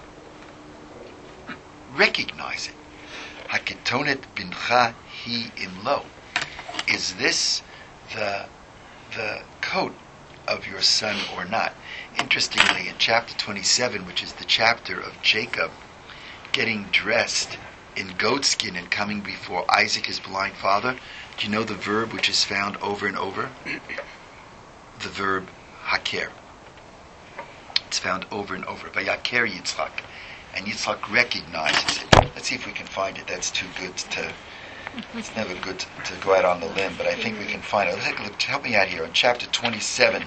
Speaker 1: Recognize it. Haketonet bincha hi imlo. Is this the coat of your son or not? Interestingly, in chapter 27, which is the chapter of Jacob getting dressed in goatskin and coming before Isaac, his blind father, do you know the verb which is found over and over? The verb haker. It's found over and over. Vayaker Yitzchak. And Yitzchak recognizes it. Let's see if we can find it. That's too good to... It's never good to go out on the limb, but I think we can find it. Let's take a look. Help me out here. On chapter 27...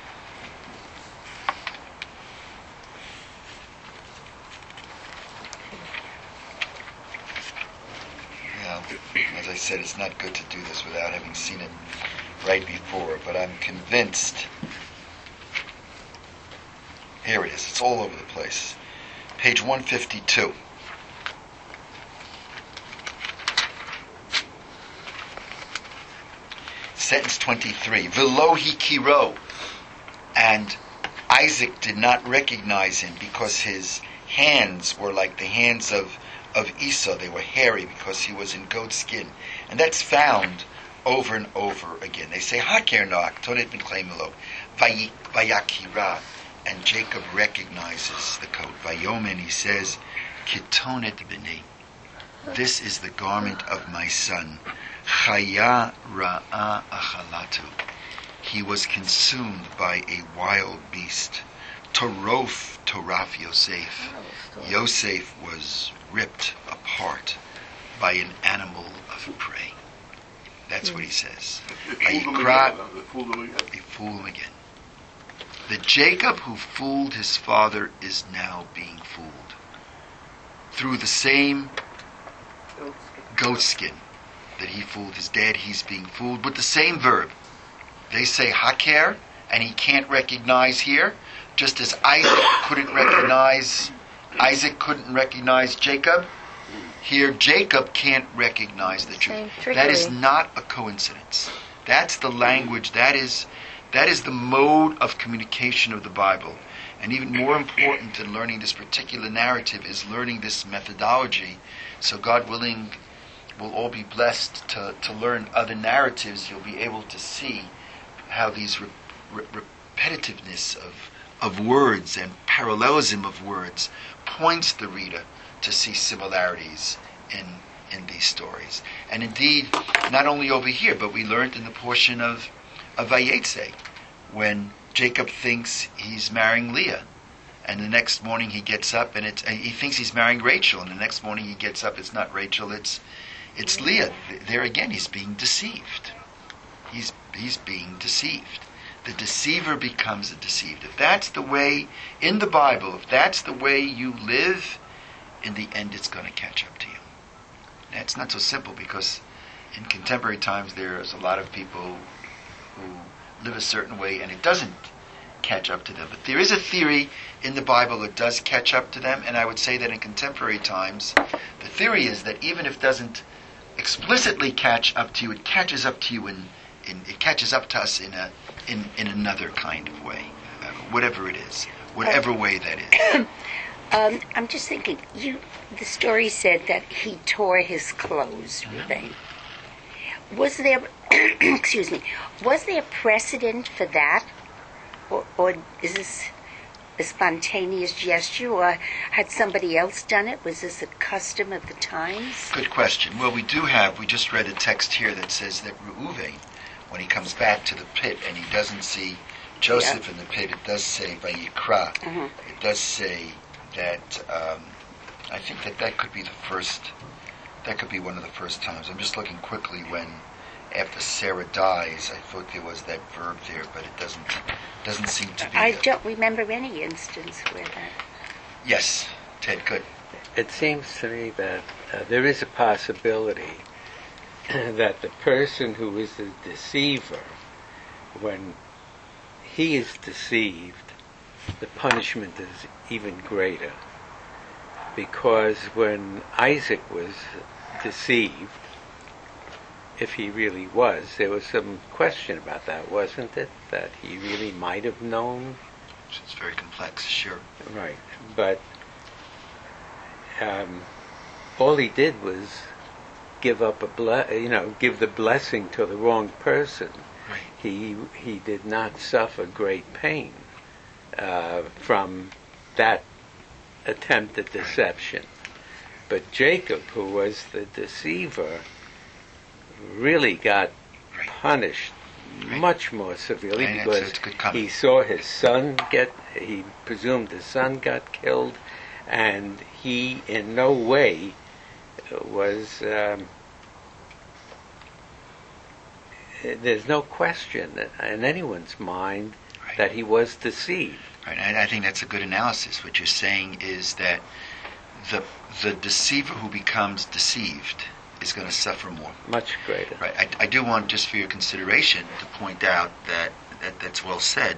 Speaker 1: As I said, it's not good to do this without having seen it right before, but I'm convinced. Here it is. It's all over the place. Page 152. Sentence 23. Velo hikiro. And Isaac did not recognize him because his hands were like the hands of Esau. They were hairy because he was in goat skin. And that's found over and over again. They say, Haker noach, tonet b'kleimelo, vayakira. And Jacob recognizes the coat. Vayomen, he says, Kitonet b'ni. This is the garment of my son. Chaya ra'a achalatu. He was consumed by a wild beast. Toraf Yosef. Yosef was ripped apart by an animal of prey. That's what he says.
Speaker 7: They fooled him again.
Speaker 1: The Jacob who fooled his father is now being fooled. Through the same goatskin that he fooled his dad, he's being fooled with the same verb. They say haker, and he can't recognize here, just as Isaac couldn't recognize Jacob. Here, Jacob can't recognize the truth. That is not a coincidence. That's the language. That is the mode of communication of the Bible. And even more important than learning this particular narrative is learning this methodology. So God willing, we'll all be blessed to learn other narratives. You'll be able to see how these repetitiveness of words and parallelism of words points the reader to see similarities in these stories. And indeed, not only over here, but we learned in the portion of Vayetze, when Jacob thinks he's marrying Leah, and the next morning he gets up and he thinks he's marrying Rachel, and the next morning he gets up, it's not Rachel, it's Leah. There again, he's being deceived. He's being deceived. The deceiver becomes a deceived. If that's the way in the Bible, if that's the way you live, in the end it's going to catch up to you. Now, it's not so simple, because in contemporary times there's a lot of people who live a certain way and it doesn't catch up to them. But there is a theory in the Bible that does catch up to them, and I would say that in contemporary times, the theory is that even if it doesn't explicitly catch up to you, it catches up to you it catches up to us in another kind of way, whatever it is, whatever way that is.
Speaker 3: I'm just thinking, the story said that he tore his clothes, right? Was there, excuse me, was there precedent for that? Or is this a spontaneous gesture, or had somebody else done it? Was this a custom of the times?
Speaker 1: Good question. Well, we just read a text here that says that Reuven, when he comes back to the pit and he doesn't see Joseph in the pit, it does say Vayikra. Mm-hmm. It does say that, I think that could be that could be one of the first times. I'm just looking quickly when, after Sarah dies, I thought there was that verb there, but it doesn't seem to be.
Speaker 3: I don't remember any instance where that.
Speaker 1: Yes, Ted, good.
Speaker 2: It seems to me that there is a possibility that the person who is the deceiver, when he is deceived, the punishment is even greater. Because when Isaac was deceived, if he really was, there was some question about that, wasn't it? That he really might have known.
Speaker 1: It's very complex, sure.
Speaker 2: Right, but all he did was give the blessing to the wrong person.
Speaker 1: Right.
Speaker 2: He did not suffer great pain from that attempt at deception. But Jacob, who was the deceiver, really got punished much more severely, because he saw his son he presumed his son got killed, and he in no way was, there's no question in anyone's mind that he was deceived.
Speaker 1: Right, and I think that's a good analysis. What you're saying is that the deceiver who becomes deceived is going to suffer more.
Speaker 2: Much greater.
Speaker 1: Right. I do want, just for your consideration, to point out that's well said.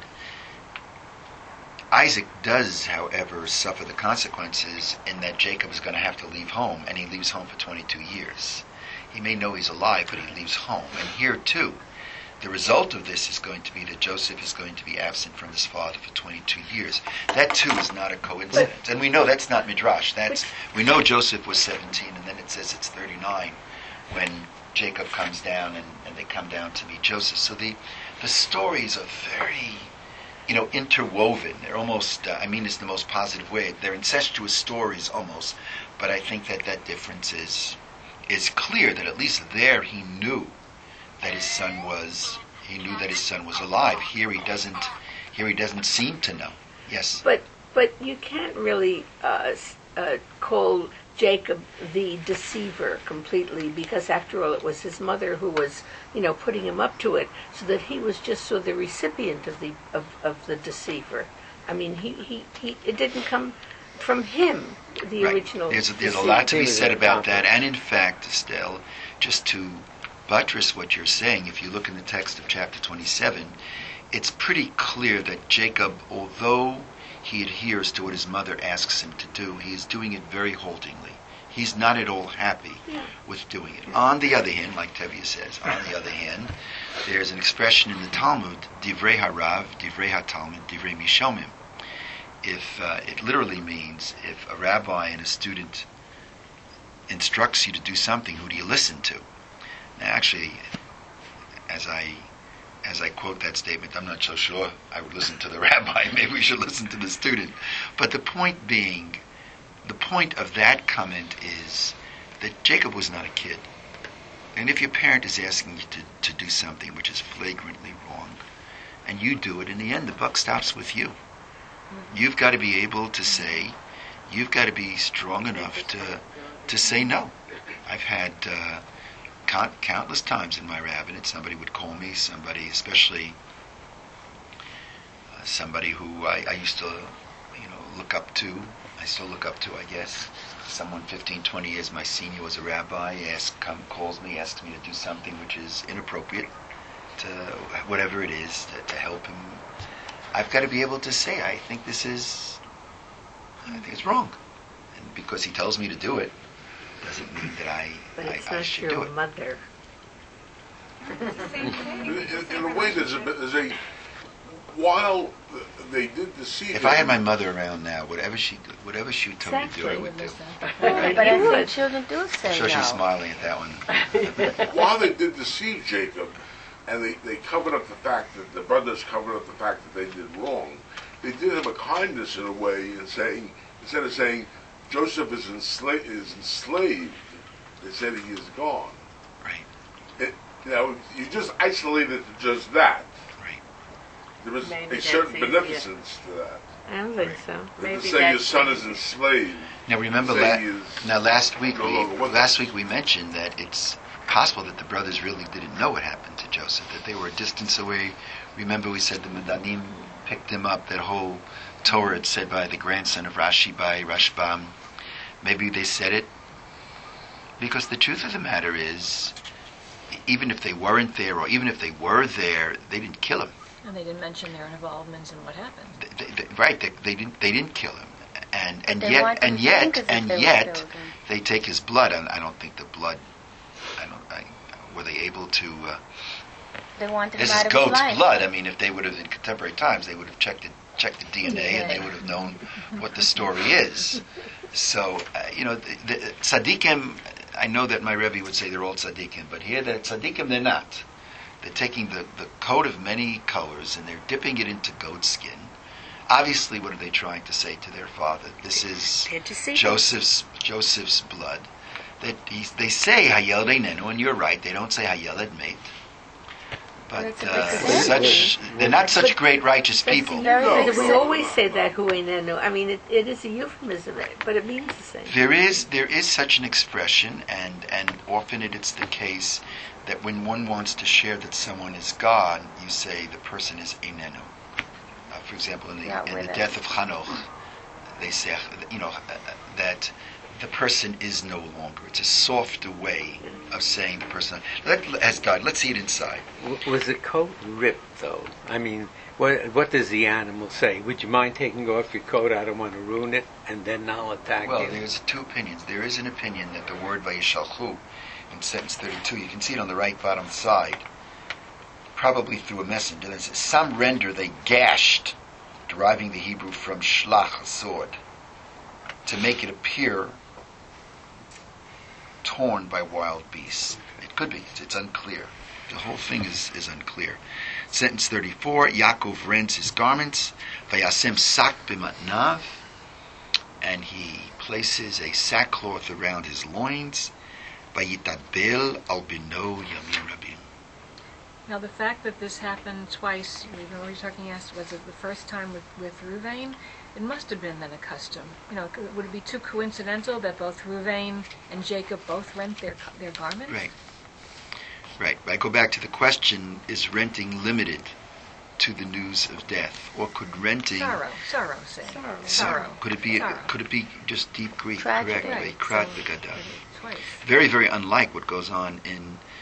Speaker 1: Isaac does, however, suffer the consequences in that Jacob is going to have to leave home, and he leaves home for 22 years. He may know he's alive, but he leaves home. And here, too, the result of this is going to be that Joseph is going to be absent from his father for 22 years. That, too, is not a coincidence. And we know that's not Midrash. We know Joseph was 17, and then it says it's 39 when Jacob comes down and they come down to meet Joseph. So the stories are very, interwoven. They're almost, I mean this in the most positive way, they're incestuous stories almost, but I think that difference is clear, that at least there he knew that his son was alive. Here he doesn't seem to know. Yes.
Speaker 8: But you can't really call Jacob the deceiver completely, because after all it was his mother who was, putting him up to it, so that he was just the recipient of the deceiver. I mean, it didn't come from him, the original.
Speaker 1: There's a lot to be said about that, and in fact, Estelle, just to buttress what you're saying, if you look in the text of chapter 27, it's pretty clear that Jacob, although he adheres to what his mother asks him to do, he is doing it very haltingly. He's not at all happy with doing it. On the other hand, like Tevye says, on the other hand, there's an expression in the Talmud, Divrei Harav, Divrei HaTalmud, Divrei Mishomim. It literally means if a rabbi and a student instructs you to do something, who do you listen to? Now, actually, as I quote that statement, I'm not so sure I would listen to the rabbi. Maybe we should listen to the student. But the point of that comment is that Jacob was not a kid. And if your parent is asking you to do something which is flagrantly wrong, and you do it, in the end the buck stops with you. You've got to be able to say, you've got to be strong enough to say no. I've had countless times in my rabbinate, somebody would call me, especially somebody who I used to, look up to. I still look up to, I guess. Someone 15, 20 years my senior was a rabbi, calls me, asks me to do something which is inappropriate, to whatever it is, to help him. I've got to be able to say, I think it's wrong. And because he tells me to do it, doesn't mean that I should do it.
Speaker 8: But it's not your mother.
Speaker 7: In a way, while they did deceive.
Speaker 1: If I had my mother around now, whatever she would tell me to do, I would do.
Speaker 3: But I think children do say
Speaker 1: I'm sure
Speaker 3: no.
Speaker 1: she's smiling at that one.
Speaker 7: While they did deceive Jacob, and they covered up the fact that the brothers covered up the fact that they did wrong, they did him a kindness in a way in saying, instead of saying Joseph is enslaved, they said he is gone.
Speaker 1: Right.
Speaker 7: You just isolated it to just that.
Speaker 1: Right.
Speaker 7: There was
Speaker 5: Maybe
Speaker 7: a certain
Speaker 5: that's
Speaker 7: beneficence to that.
Speaker 8: I don't think so.
Speaker 7: But to say your son is enslaved.
Speaker 1: Now remember, last week we mentioned that it's possible that the brothers really didn't know what happened to Joseph, that they were a distance away. Remember we said the Medanim picked him up, that whole Torah had said by the grandson of Rashi, by Rashbam. Maybe they said it because the truth of the matter is, even if they weren't there, or even if they were there, they didn't kill him.
Speaker 4: And they didn't mention their involvements in what happened.
Speaker 1: They didn't kill him, and yet they take his blood. I don't think the blood. Were they able to?
Speaker 3: They wanted
Speaker 1: this
Speaker 3: him
Speaker 1: is
Speaker 3: out of
Speaker 1: goat's
Speaker 3: his life.
Speaker 1: blood. I mean, if they would have in contemporary times, they would have checked the DNA, and they would have known what the story is. So the tzaddikim. I know that my Rebbe would say they're all tzaddikim, but here the tzaddikim, they're not. They're taking the coat of many colors and they're dipping it into goat skin. Obviously, what are they trying to say to their father? This is Joseph's blood. They say Hayel Reinenu, and you're right. They don't say Hayel Mate. But they're not such great righteous people.
Speaker 8: We always say that Huenenu. I mean, it is a euphemism, but it means the same.
Speaker 1: There is such an expression, and often it's the case that when one wants to share that someone is God, you say the person is Einenu. For example, in the death of Hanoch, they say that the person is no longer. It's a softer way of saying the person has died. Let's see it inside.
Speaker 2: Was the coat ripped, though? I mean, what does the animal say? Would you mind taking off your coat? I don't want to ruin it, and then I'll attack you.
Speaker 1: Well, there's two opinions. There is an opinion that the word Vayishalchu in sentence 32, you can see it on the right bottom side, probably through a messenger. There's some render they gashed, deriving the Hebrew from shlach, a sword, to make it appear torn by wild beasts. It could be. It's unclear. The whole thing is unclear. Sentence 34, Yaakov rends his garments, Vayasem sak b'matnav, and he places a sackcloth around his loins, Vayitadbel al bino yamim rabim.
Speaker 4: Now, the fact that this happened twice, we were talking yesterday, was it the first time with Ruvain? It must have been then a custom. Would it be too coincidental that both Ruvain and Jacob both rent their garments?
Speaker 1: Right. I go back to the question, is renting limited to the news of death? Or could renting... Sorrow. Could it be just deep grief?
Speaker 3: Tragic.
Speaker 1: Correctly.
Speaker 4: Right.
Speaker 1: Krat v'gadav. Very, very unlike what goes on in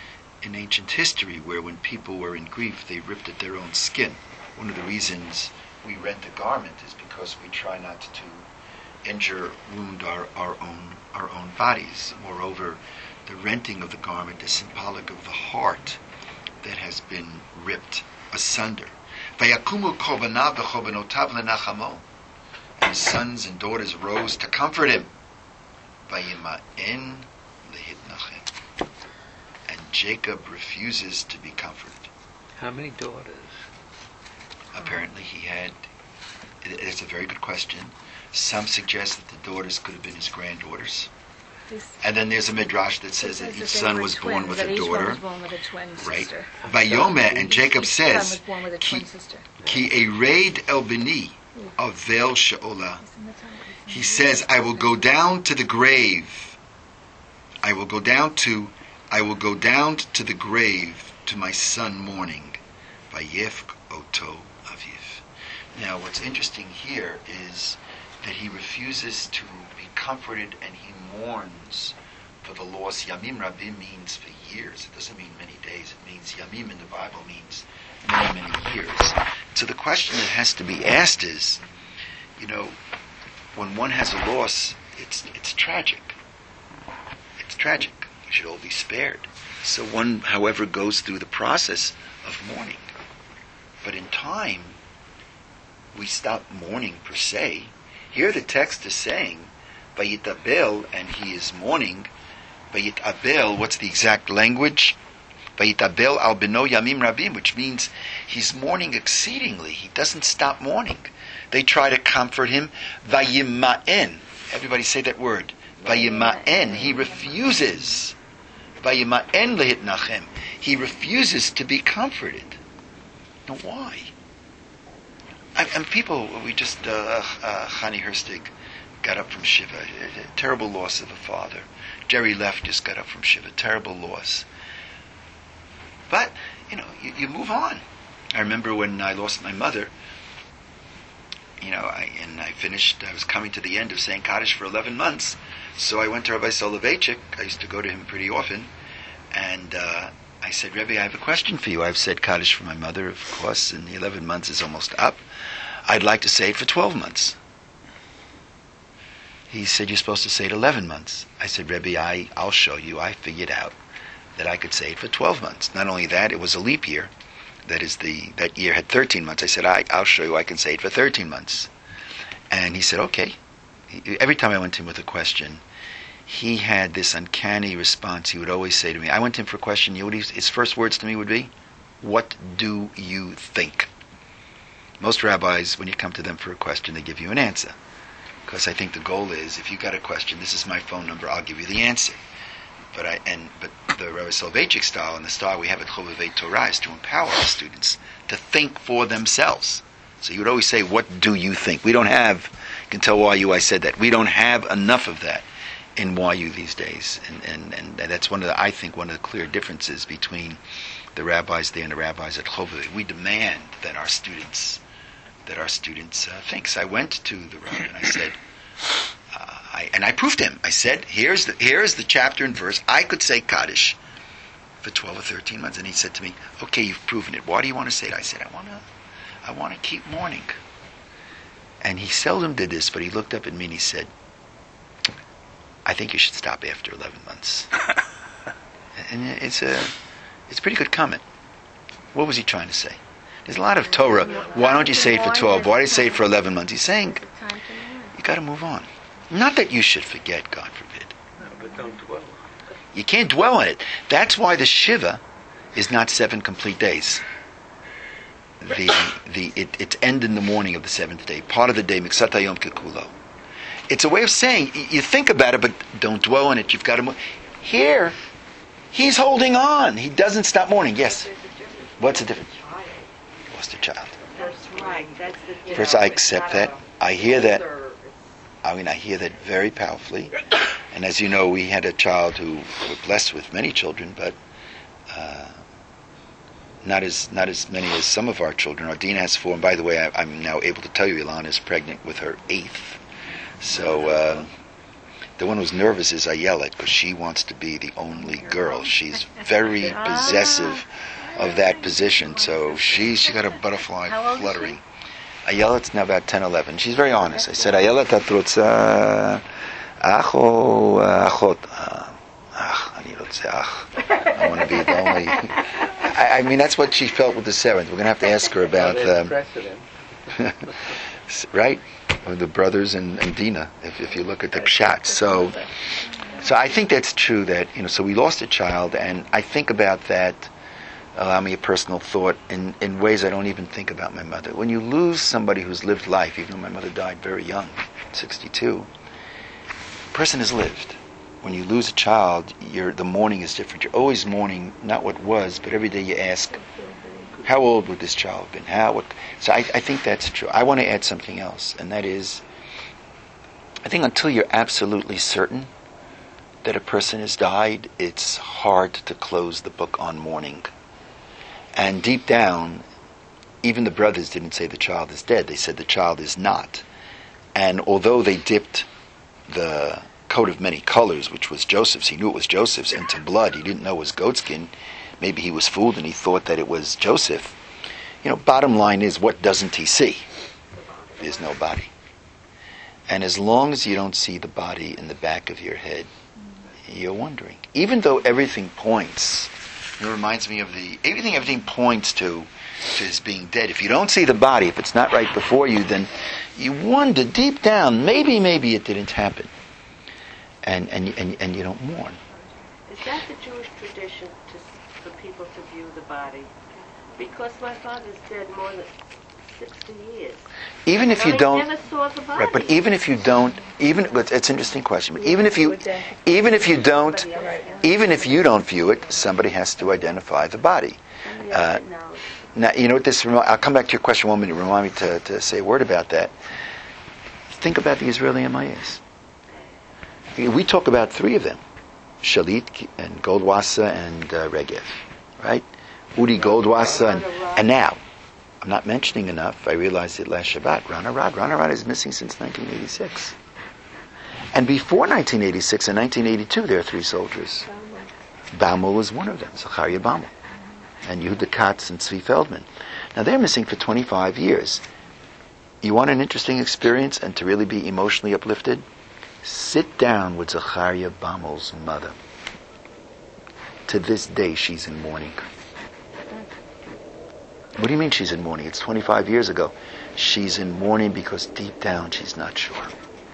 Speaker 1: in ancient history where when people were in grief, they ripped at their own skin. One of the reasons we rent a garment is because we try not to injure, wound our own bodies. Moreover, the renting of the garment is symbolic of the heart that has been ripped asunder. Vayakumu kobanav v'chobanotav lenachamo. And his sons and daughters rose to comfort him. Vayima'en lehitnachem. And Jacob refuses to be comforted.
Speaker 2: How many daughters?
Speaker 1: Apparently he had, it's a very good question. Some suggest that the daughters could have been his granddaughters. And then there's a midrash that says that each son was born with a daughter. Right. Vayome, and Jacob says, Ki ereid el bini avel she'ola. He says, I will go down to the grave. I will go down to the grave to my son mourning. Vayefk oto aviv. Now, what's interesting here is that he refuses to be comforted and he mourns for the loss. Yamim Rabim means for years. It doesn't mean many days. It means Yamim in the Bible means many, many years. So the question that has to be asked is, when one has a loss, it's tragic. It's tragic. We should all be spared. So one, however, goes through the process of mourning. But in time, we stop mourning per se. Here the text is saying, Vayitabel, and he is mourning. Vayitabel, what's the exact language? Vayitabel al beno yamim rabim, which means he's mourning exceedingly. He doesn't stop mourning. They try to comfort him. Vayima'en. Everybody say that word. Vayima'en. He refuses. Vayima'en lehitnachem. He refuses to be comforted. Now why? And people, we just, Chani Herstig got up from Shiva. A terrible loss of a father. Jerry Leff just got up from Shiva. Terrible loss. But, you move on. I remember when I lost my mother, I was coming to the end of saying Kaddish for 11 months. So I went to Rabbi Soloveitchik. I used to go to him pretty often. And I said, Rebbe, I have a question for you. I've said Kaddish for my mother, of course, and the 11 months is almost up. I'd like to say it for 12 months. He said, you're supposed to say it 11 months. I said, Rebbe, I'll show you. I figured out that I could say it for 12 months. Not only that, it was a leap year. That year had 13 months. I said, I'll show you I can say it for 13 months. And he said, okay. Every time I went to him with a question, he had this uncanny response. He would always say to me, I went to him for a question, his first words to me would be, what do you think? Most rabbis, when you come to them for a question, they give you an answer. Because I think the goal is, if you got a question, this is my phone number, I'll give you the answer. But the Rabbi Soloveitchik style and the style we have at Chovevei Torah is to empower our students to think for themselves. So you would always say, what do you think? We don't have, you can tell YU I said that, we don't have enough of that in YU these days. And that's I think one of the clear differences between the rabbis there and the rabbis at Chovevei. We demand that our students think. So I went to the rabbi and I said, I proved him. I said, here's the chapter and verse. I could say Kaddish for 12 or 13 months. And he said to me, okay, you've proven it. Why do you want to say it? I said, I want to keep mourning. And he seldom did this, but he looked up at me and he said, I think you should stop after 11 months. And it's a pretty good comment. What was he trying to say? There's a lot of Torah. Why don't you say it for 12? Why do you say it for 11 months? He's saying, you got to move on. Not that you should forget, God forbid.
Speaker 2: No, but don't dwell.
Speaker 1: You can't dwell on it. That's why the Shiva is not 7 complete days. It's end in the morning of the 7th day. Part of the day, Miksat Hayom Kekulo. It's a way of saying, you think about it, but don't dwell on it. You've got to move. Here, he's holding on. He doesn't stop mourning. Yes? What's the difference? He lost a child.
Speaker 8: That's right. That's the
Speaker 1: First, I accept that. I hear that. I hear that very powerfully. And as you know, we had a child who were blessed with many children, but not as many as some of our children. Ardina has 4, and by the way, I'm now able to tell you Ilana is pregnant with her 8th. So The one who's nervous is Ayelet, because she wants to be the only girl. She's very possessive of that position, so she got a butterfly fluttering. Ayelet's now about 10, 11. She's very honest. I said, Ayelet, את רוצה אח או אחות? אני רוצה אח. I want to be the only... I mean, that's what she felt with the seventh. We're going to have to ask her about... right? The brothers and Dina, if you look at the pshat. So I think that's true that, so we lost a child, and I think about that, allow me a personal thought, in ways I don't even think about my mother. When you lose somebody who's lived life, even though my mother died very young, 62, the person has lived. When you lose a child, the mourning is different. You're always mourning not what was, but every day you ask, how old would this child have been? So I think that's true. I want to add something else, and that is, I think until you're absolutely certain that a person has died, it's hard to close the book on mourning. And deep down, even the brothers didn't say the child is dead. They said the child is not. And although they dipped the coat of many colors, which was Joseph's, he knew it was Joseph's, into blood, he didn't know it was goatskin. Maybe he was fooled and he thought that it was Joseph. Bottom line is, what doesn't he see? There's no body. And as long as you don't see the body in the back of your head, you're wondering. Even though everything points, it reminds me of everything points to his being dead. If you don't see the body, if it's not right before you, then you wonder deep down, maybe it didn't happen. And you don't mourn.
Speaker 5: Is that the Jewish tradition for people to view the body? Because my father's dead more than 60 years.
Speaker 1: Even if you don't,
Speaker 5: never saw the body.
Speaker 1: right? But even if you don't, it's an interesting question. But even if you don't view it, somebody has to identify the body. Now, what I'll come back to your question 1 minute. Remind me to say a word about that. Think about the Israeli MIAs. We talk about 3 of them: Shalit and Goldwasser and Regev, right? Udi Goldwasser and now, I'm not mentioning enough, I realized it last Shabbat, Ron Arad. Ron Arad is missing since 1986. And before 1986 and 1982, there are 3 soldiers. Baumel was one of them, Zachariah Baumel. And Yehuda Katz and Tzvi Feldman. Now they're missing for 25 years. You want an interesting experience and to really be emotionally uplifted? Sit down with Zachariah Baumel's mother. To this day, she's in mourning. What do you mean she's in mourning? It's 25 years ago. She's in mourning because deep down she's not sure.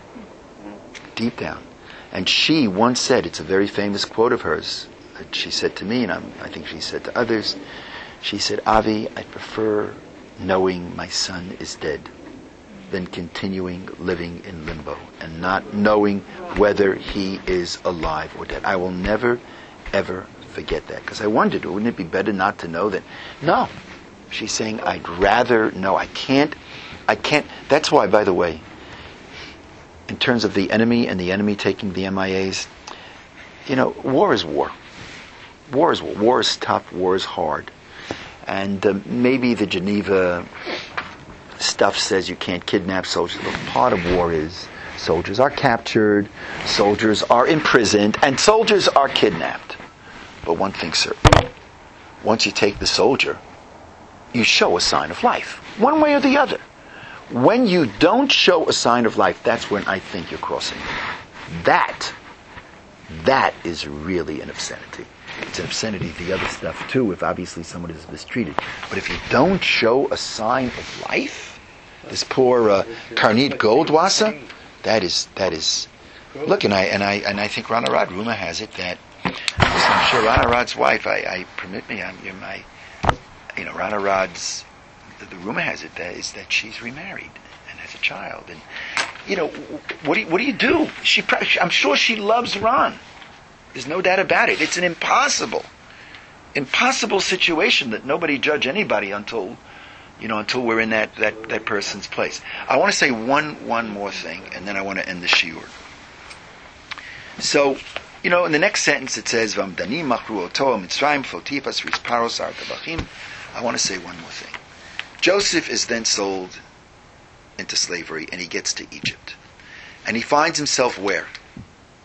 Speaker 1: Deep down. And she once said, it's a very famous quote of hers, that she said to me, and I think she said to others, she said, Avi, I prefer knowing my son is dead than continuing living in limbo and not knowing whether he is alive or dead. I will never, ever forget that, because I wondered, wouldn't it be better not to know that? No. She's saying, I'd rather know. I can't. That's why, by the way, in terms of the enemy and the enemy taking the MIAs, war is war. War is war. War is tough. War is hard. And maybe the Geneva stuff says you can't kidnap soldiers, but part of war is soldiers are captured, soldiers are imprisoned, and soldiers are kidnapped. But one thing's certain. Once you take the soldier, you show a sign of life, one way or the other. When you don't show a sign of life, that's when I think you're crossing. That is really an obscenity. It's an obscenity, the other stuff too, if obviously someone is mistreated. But if you don't show a sign of life, this poor Karnit Goldwasser, that is. Look, and I think Ron Arad, rumor has it that, I'm sure Ron Arad's wife, Ron Arad's, the rumor has it is that she's remarried and has a child. And, what do you do? I'm sure she loves Ron. There's no doubt about it. It's an impossible situation that nobody judge anybody until we're in that person's place. I want to say one more thing, and then I want to end the shiur. So, in the next sentence it says, "V'amdanim machru oto Mitzrayim flotifas risparos artavachim." I want to say one more thing. Joseph is then sold into slavery, and he gets to Egypt, and he finds himself where?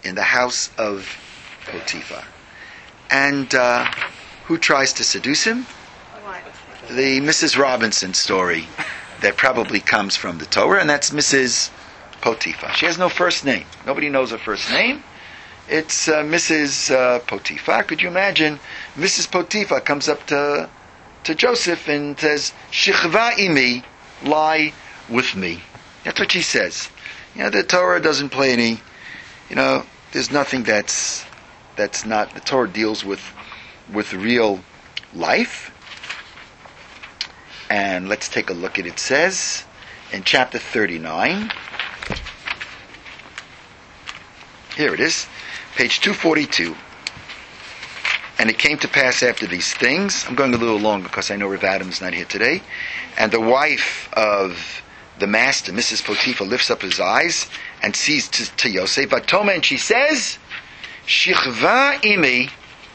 Speaker 1: in the house of Potiphar. And who tries to seduce him? The Mrs. Robinson story that probably comes from the Torah, and that's Mrs. Potiphar. She has no first name. Nobody knows her first name. It's Mrs. Potiphar. Could you imagine? Mrs. Potiphar comes up to Joseph and says, "Shichva imi, lie with me." That's what she says. The Torah doesn't play any. There's nothing that's not. The Torah deals with real life. And let's take a look at it. It says in chapter 39. Here it is, page 242. And it came to pass after these things. I'm going a little long because I know Rav Adam's not here today. And the wife of the master, Mrs. Potiphar, lifts up his eyes and sees to Yosef. Vatoma, and she says, "Shichva imi,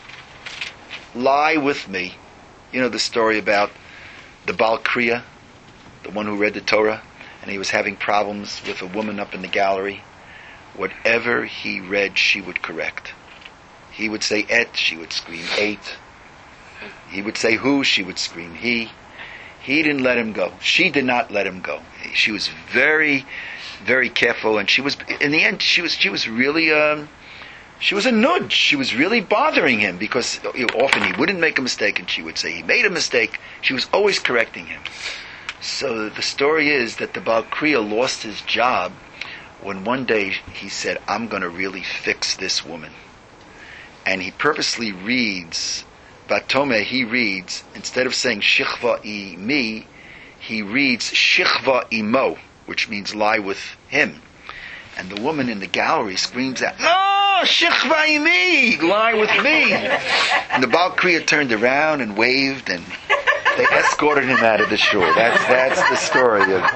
Speaker 1: lie with me." You know the story about the Baal Kriya, the one who read the Torah, and he was having problems with a woman up in the gallery. Whatever he read, she would correct. He would say et, she would scream ate. He would say who, she would scream he. He didn't let him go. She did not let him go. She was very, very careful, and she was, in the end, she was really, she was a nudge. She was really bothering him because often he wouldn't make a mistake, and she would say he made a mistake. She was always correcting him. So the story is that the Baal Kriya lost his job when one day he said, "I'm going to really fix this woman." And he purposely reads, Batome, he reads, instead of saying Shichva imi, he reads Shichva imo, which means lie with him. And the woman in the gallery screams out, "No, Shichva imi, lie with me." And the Baal Kriya turned around and waved, and they escorted him out of the shore. That's the story of,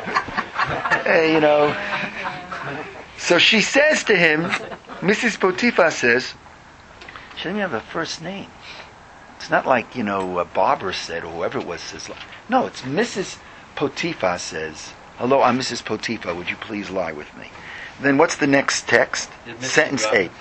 Speaker 1: So she says to him, Mrs. Potiphar says, she doesn't have a first name. It's not like, Barbara said, or whoever it was says, no, it's Mrs. Potiphar says, "Hello, I'm Mrs. Potiphar, would you please lie with me?" Then what's the next text? Sentence 8.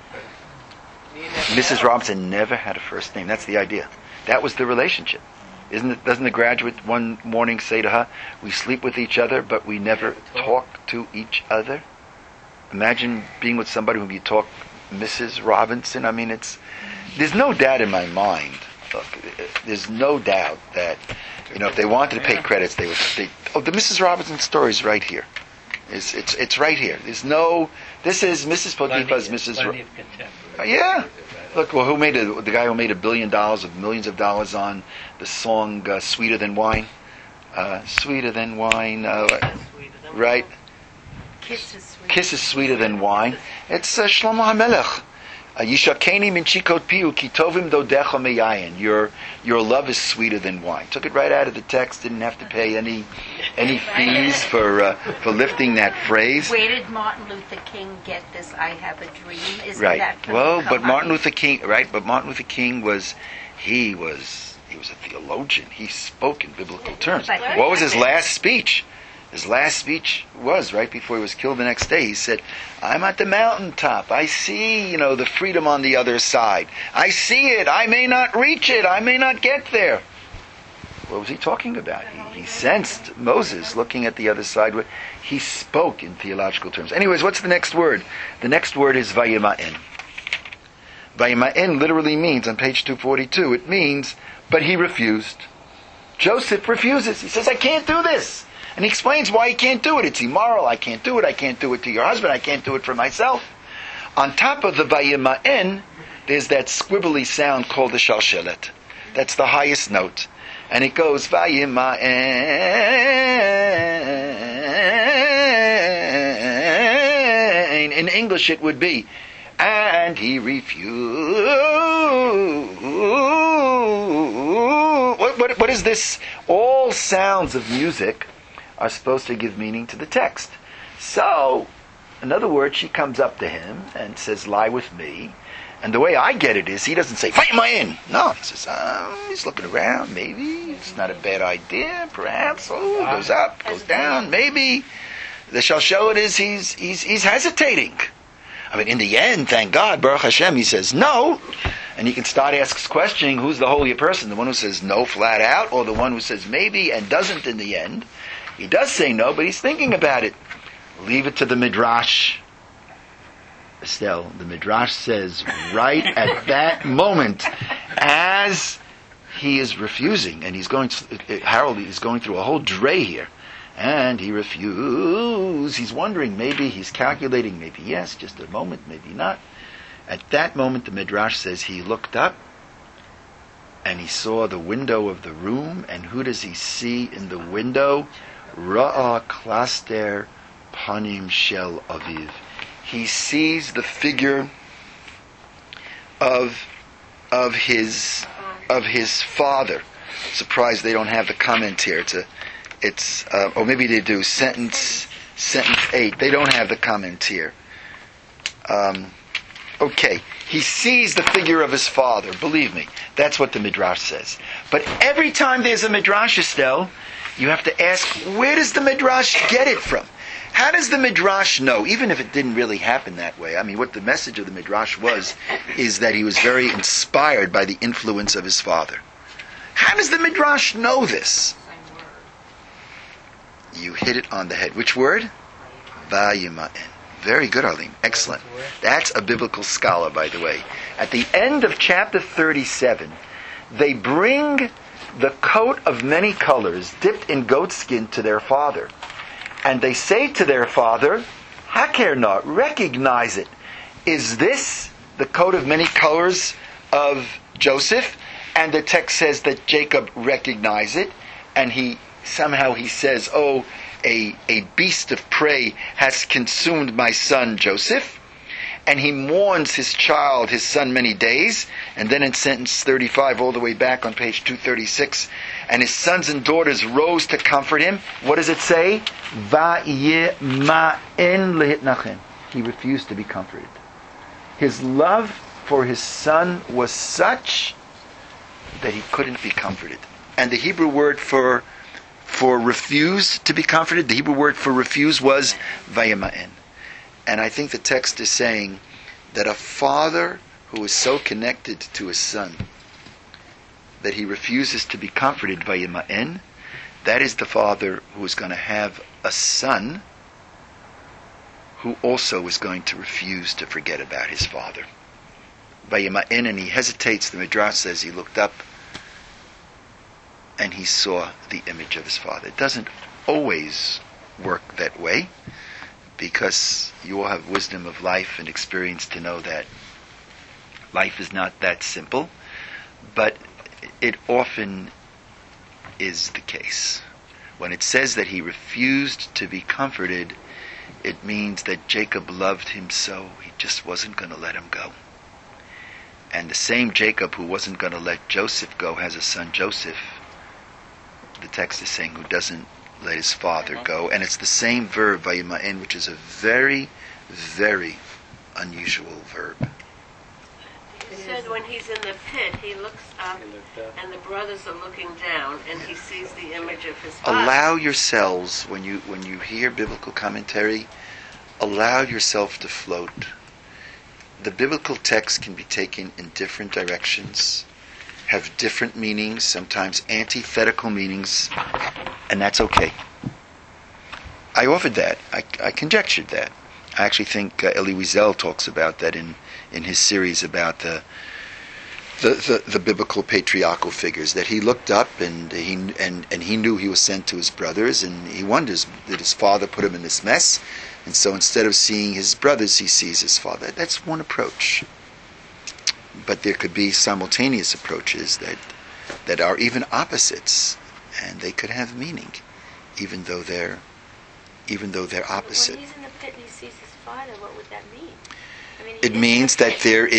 Speaker 1: Mrs. Robinson never had a first name. That's the idea. That was the relationship. Doesn't the graduate one morning say to her, "We sleep with each other, but we never talk to each other"? Imagine being with somebody whom you talk Mrs. Robinson. I mean, there's no doubt in my mind. Look, there's no doubt that, if they wanted to pay credits, the Mrs. Robinson story is right here. It's right here. This is Mrs. Potiphar's Mrs. Yeah. Look, well, the guy who made $1 billion of millions of dollars on the song "Sweeter Than Wine"? Sweeter than wine, right? Kiss is sweeter than wine. It's Shlomo HaMelech. Yishakeni min chikot piu ki tovim dodecha meyayin. Your love is sweeter than wine. Took it right out of the text. Didn't have to pay any fees for lifting that phrase.
Speaker 3: Where did Martin Luther King get this "I have a dream"? Isn't
Speaker 1: right.
Speaker 3: That
Speaker 1: well, but Martin Luther King, right? But Martin Luther King was a theologian. He spoke in biblical terms. What was his last speech? His last speech was right before he was killed the next day. He said, "I'm at the mountaintop. I see, the freedom on the other side. I see it. I may not reach it. I may not get there." What was he talking about? He sensed Moses looking at the other side. He spoke in theological terms. Anyways, what's the next word? The next word is vayima'en. Vayima'en literally means, on page 242, it means, but he refused. Joseph refuses. He says, "I can't do this." And he explains why he can't do it. It's immoral. I can't do it. I can't do it to your husband. I can't do it for myself. On top of the vayima'en, there's that squibbly sound called the shalshelet. That's the highest note. And it goes vayima'en. In English it would be, and he refused. What is this? All sounds of music are supposed to give meaning to the text. So, in other words, she comes up to him and says, "Lie with me." And the way I get it is, he doesn't say, "Fight my in." No, he says, he's looking around, maybe. It's not a bad idea, perhaps. Oh, goes up, goes down, maybe. The shalshelet is, he's hesitating. I mean, in the end, thank God, Baruch Hashem, he says no. And he can start asking questioning, who's the holier person? The one who says no flat out, or the one who says maybe and doesn't in the end? He does say no, but he's thinking about it. Leave it to the Midrash. Estelle, the Midrash says right at that moment, as he is refusing, and Harold is going through a whole dray here, and he refuses. He's wondering, maybe he's calculating, maybe yes, just a moment, maybe not. At that moment, the Midrash says he looked up, and he saw the window of the room, and who does he see in the window? Ra'a klaster panim shel aviv. He sees the figure of his father. Surprised they don't have the comment here. Or maybe they do. Sentence 8. They don't have the comment here. Okay. He sees the figure of his father. Believe me, that's what the Midrash says. But every time there's a Midrash, Estelle, you have to ask, where does the Midrash get it from? How does the Midrash know, even if it didn't really happen that way? I mean, what the message of the Midrash is that he was very inspired by the influence of his father. How does the Midrash know this? You hit it on the head. Which word? Vayima'en. Very good, Arlene. Excellent. That's a biblical scholar, by the way. At the end of chapter 37, they bring the coat of many colors dipped in goat skin to their father. And they say to their father, Hakerna, recognize it. Is this the coat of many colors of Joseph? And the text says that Jacob recognized it, and he says, oh, a beast of prey has consumed my son Joseph. And he mourns his child, his son, many days. And then in sentence 35, all the way back on page 236, and his sons and daughters rose to comfort him. What does it say? Vayima'en lehitnachem. He refused to be comforted. His love for his son was such that he couldn't be comforted. And the Hebrew word for refused to be comforted, the Hebrew word for refuse was vayima'en. And I think the text is saying that a father who is so connected to his son that he refuses to be comforted by Vayima'en, that is the father who is going to have a son who also is going to refuse to forget about his father. Vayima'en, and he hesitates. The Midrash says he looked up and he saw the image of his father. It doesn't always work that way, because you all have wisdom of life and experience to know that life is not that simple, but it often is the case. When it says that he refused to be comforted, it means that Jacob loved him so he just wasn't going to let him go. And the same Jacob who wasn't going to let Joseph go has a son Joseph, the text is saying, who doesn't let his father go. And it's the same verb, vayima'en, which is a very, very unusual verb.
Speaker 5: It said when he's in the pit, he looks up, and the brothers are looking down, and he sees the image of his father.
Speaker 1: Allow yourselves, when you hear biblical commentary, allow yourself to float. The biblical text can be taken in different directions, have different meanings, sometimes antithetical meanings, and that's okay. I offered that. I conjectured that. I actually think Elie Wiesel talks about that in his series about the biblical patriarchal figures, that he looked up and he knew he was sent to his brothers, and he wonders, did his father put him in this mess? And so instead of seeing his brothers, he sees his father. That's one approach. But there could be simultaneous approaches that are even opposites, and they could have meaning, even though they're opposite.
Speaker 9: When he's in the pit and he sees his father, what would that mean? I mean,
Speaker 1: It means that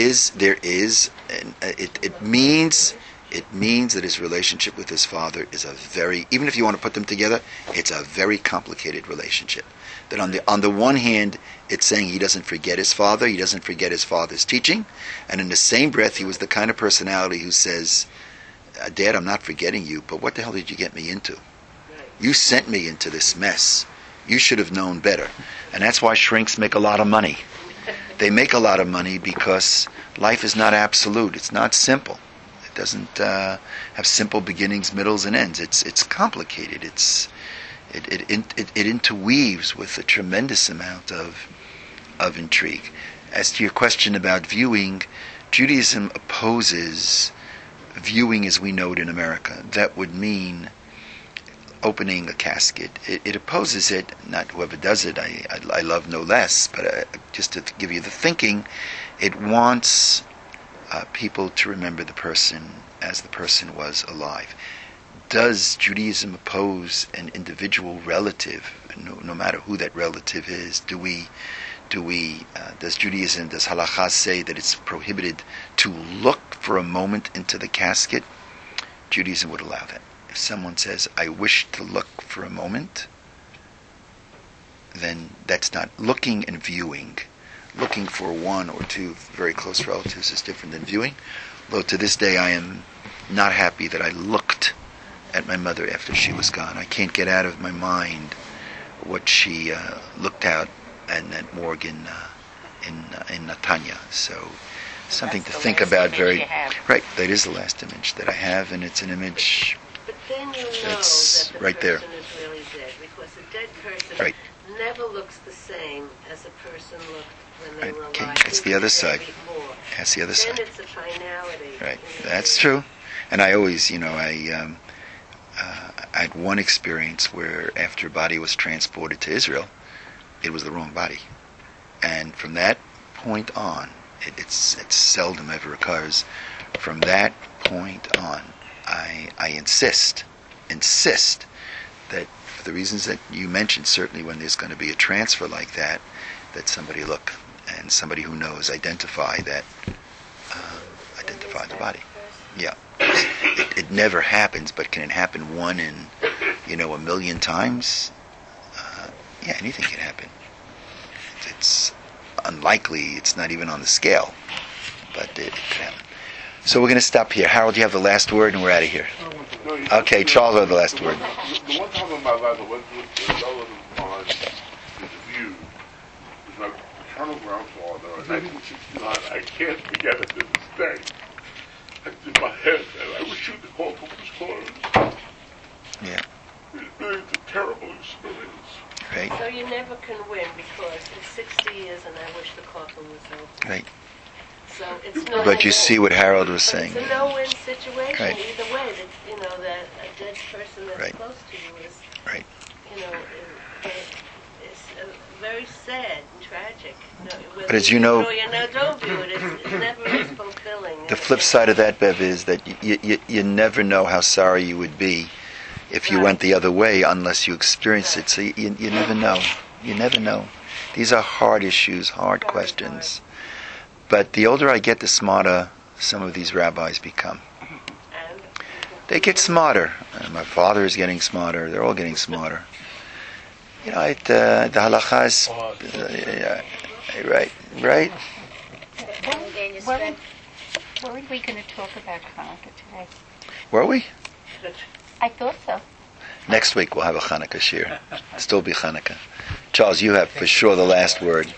Speaker 1: it means that his relationship with his father is a very, even if you want to put them together, it's a very complicated relationship. That on the one hand, it's saying he doesn't forget his father, he doesn't forget his father's teaching, and in the same breath, he was the kind of personality who says, Dad, I'm not forgetting you, but what the hell did you get me into? You sent me into this mess. You should have known better. And that's why shrinks make a lot of money. They make a lot of money because life is not absolute. It's not simple. It doesn't have simple beginnings, middles, and ends. It's complicated. It interweaves with a tremendous amount of intrigue. As to your question about viewing, Judaism opposes viewing as we know it in America. That would mean opening a casket. It opposes it. Not whoever does it, I love no less, but just to give you the thinking, it wants people to remember the person as the person was alive. Does Judaism oppose an individual relative, no matter who that relative is? Does Judaism, does halakha say that it's prohibited to look for a moment into the casket? Judaism would allow that. If someone says, I wish to look for a moment, then that's not looking and viewing. Looking for one or two very close relatives is different than viewing. Though to this day I am not happy that I looked at my mother after she was gone. I can't get out of my mind what she looked out at that morgue in Netanya. So something
Speaker 3: That's
Speaker 1: to
Speaker 3: the
Speaker 1: think
Speaker 3: last
Speaker 1: about.
Speaker 3: image
Speaker 1: Very
Speaker 3: you have.
Speaker 1: right. That is the last image that I have, and it's an image.
Speaker 5: But then you know
Speaker 1: It's
Speaker 5: that the
Speaker 1: right there.
Speaker 5: person is really dead, because a dead person
Speaker 1: Right.
Speaker 5: never looks the same as a person looked when they
Speaker 1: Right.
Speaker 5: were
Speaker 1: Okay.
Speaker 5: alive.
Speaker 1: That's the other side.
Speaker 5: Before.
Speaker 1: That's the other
Speaker 5: Then
Speaker 1: side.
Speaker 5: it's a finality.
Speaker 1: Right.
Speaker 5: in the
Speaker 1: That's
Speaker 5: image.
Speaker 1: true. And I always, I had one experience where after a body was transported to Israel, it was the wrong body. And from that point on, it's seldom ever occurs. From that point on, I insist that for the reasons that you mentioned, certainly when there's going to be a transfer like that somebody look, and somebody who knows identify the body. Yeah. It never happens, but can it happen one in, a million times? Yeah, anything can happen. It's unlikely. It's not even on the scale, but it can happen. So we're going to stop here. Harold, you have the last word, and we're out of here. Okay, Charles will have the last word.
Speaker 7: The one time in my life I went with a relative of mine to the view was my maternal grandfather in 1969. I can't forget it to this day. In my head, and I wish you'd call police cars.
Speaker 1: Yeah.
Speaker 7: It's a terrible experience.
Speaker 1: Right.
Speaker 5: So you never can win, because it's 60 years and I wish the coffin was over.
Speaker 1: Right.
Speaker 5: So it's no.
Speaker 1: But you see what Harold was saying.
Speaker 5: It's a no-win situation
Speaker 1: Right.
Speaker 5: either way. That a dead person that's
Speaker 1: Right.
Speaker 5: close to you is,
Speaker 1: Right.
Speaker 5: it's very sad and tragic.
Speaker 1: But as you know,
Speaker 5: don't view it. It's never as fulfilling.
Speaker 1: The flip side of that, Bev, is that you never know how sorry you would be if you
Speaker 5: Right.
Speaker 1: went the other way unless you experienced it. So you never know. You never know. These are hard issues, hard
Speaker 5: Very
Speaker 1: questions. But the older I get, the smarter some of these rabbis become.
Speaker 5: And
Speaker 1: They get smarter. My father is getting smarter. They're all getting smarter. The halakha is... right.
Speaker 3: Were we going to talk about Hanukkah today?
Speaker 1: Were we?
Speaker 3: I thought so.
Speaker 1: Next week we'll have a Hanukkah shir. Still be Hanukkah. Charles, you have for sure the last word.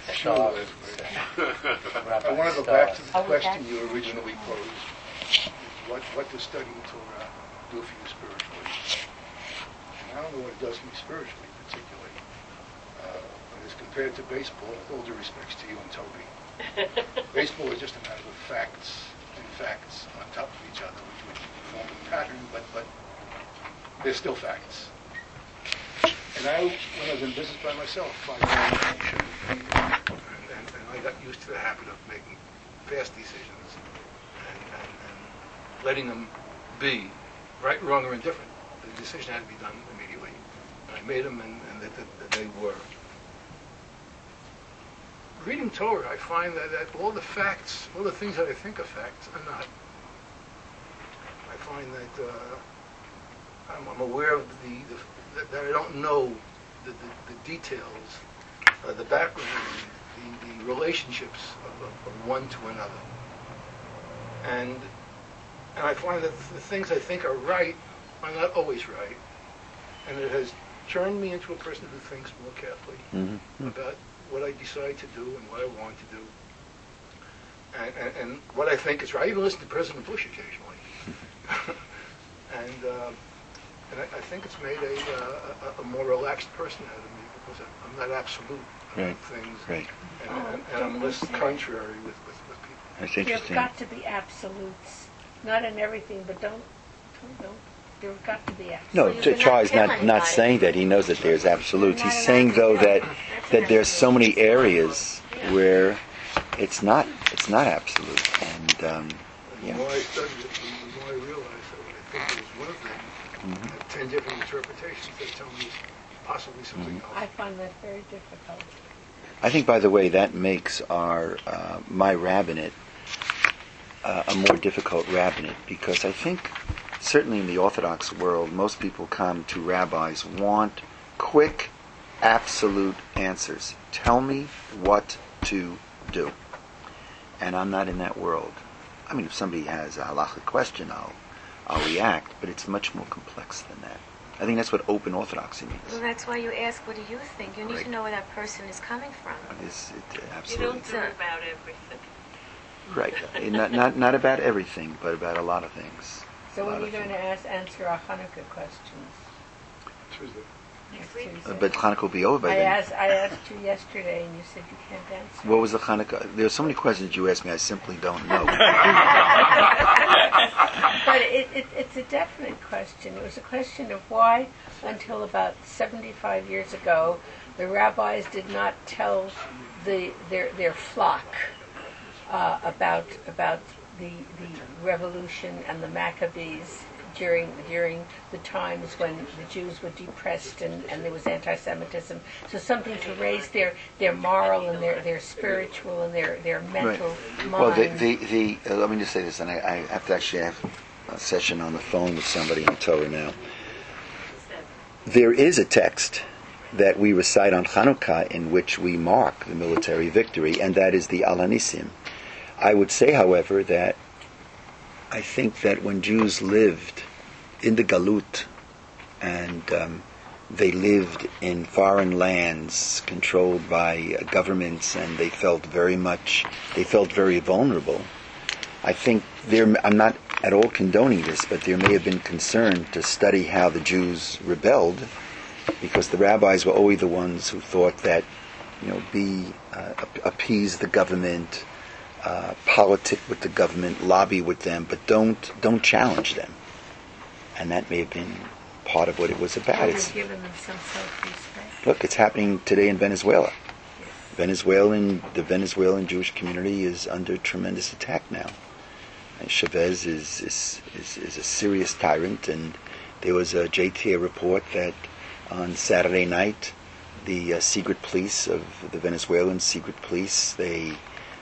Speaker 6: I want to go back to the
Speaker 3: Oh,
Speaker 6: question you originally posed. What does studying Torah do for you spiritually? And I don't know what it does for me spiritually, particularly. But as compared to baseball, with all due respects to you and Toby, baseball is just a matter of facts and facts on top of each other, which would form a pattern, but they're still facts. And when I was in business by myself, 5 years, and I got used to the habit of making fast decisions and letting them be right, wrong, or indifferent. The decision had to be done immediately. And I made them, and that they were. Reading Torah, I find that all the facts, all the things that I think are facts, are not. I find that I'm aware of that I don't know the details, the background, the relationships of one to another. And I find that the things I think are right are not always right. And it has turned me into a person who thinks more carefully about what I decide to do and what I want to do. And what I think is right, I even listen to President Bush occasionally. And I think it's made a more relaxed person out of me because I'm not absolute about things.
Speaker 1: Right.
Speaker 6: And I'm less contrary with people.
Speaker 1: That's
Speaker 8: There've
Speaker 1: interesting.
Speaker 8: got to be absolutes, not in everything, but don't. There've got to be absolutes.
Speaker 1: No,
Speaker 9: Well, you cannot
Speaker 1: Charlie's
Speaker 9: kill
Speaker 1: not
Speaker 9: anybody.
Speaker 1: saying that. He knows that there's absolutes.
Speaker 8: Not
Speaker 1: He's
Speaker 8: an
Speaker 1: saying though
Speaker 8: absolute.
Speaker 1: that there's so many areas where it's not absolute. And
Speaker 6: And the more I studied it, the more I realized that what I think is one thing, have 10 different interpretations that tell me it's possibly something else.
Speaker 8: I find that very difficult.
Speaker 1: I think, by the way, that makes our my rabbinate a more difficult rabbinate, because I think certainly in the Orthodox world, most people come to rabbis want quick, absolute answers. Tell me what to do. And I'm not in that world. I mean, if somebody has a halachic question, I'll react, but it's much more complex than that. I think that's what open orthodoxy means.
Speaker 9: Well, that's why you ask, what do you think? You need
Speaker 1: Right.
Speaker 9: to know where that person is coming from.
Speaker 1: Absolutely.
Speaker 5: about everything.
Speaker 1: Right. Not about everything, but about a lot of things.
Speaker 8: So
Speaker 1: A
Speaker 8: when
Speaker 1: lot
Speaker 8: are you
Speaker 1: of
Speaker 8: going to
Speaker 1: things.
Speaker 8: answer our Hanukkah questions?
Speaker 6: Tuesday.
Speaker 8: Next Tuesday.
Speaker 1: But Hanukkah will be over by
Speaker 8: I
Speaker 1: then.
Speaker 8: asked you yesterday, and you said you can't answer.
Speaker 1: What was the Hanukkah? There's so many questions you asked me, I simply don't know.
Speaker 8: But it's a definite question. It was a question of why, until about 75 years ago, the rabbis did not tell their flock about the revolution and the Maccabees during the times when the Jews were depressed and there was anti-Semitism. So something to raise their moral and their spiritual and their mental mind.
Speaker 1: Well, let me just say this, and I have to actually have a session on the phone with somebody in Torah now. There is a text that we recite on Hanukkah in which we mark the military victory, and that is the Al Hanisim. I would say, however, that I think that when Jews lived in the Galut and they lived in foreign lands controlled by governments, and they felt very vulnerable. I think I'm not at all condoning this, but there may have been concern to study how the Jews rebelled, because the rabbis were always the ones who thought that, appease the government, politic with the government, lobby with them, but don't challenge them. And that may have been part of what it was about.
Speaker 8: It's given them some self-respect.
Speaker 1: Look, it's happening today in Venezuela. The Venezuelan Jewish community is under tremendous attack now. And Chavez is a serious tyrant, and there was a JTA report that on Saturday night, the secret police of the Venezuelan secret police, they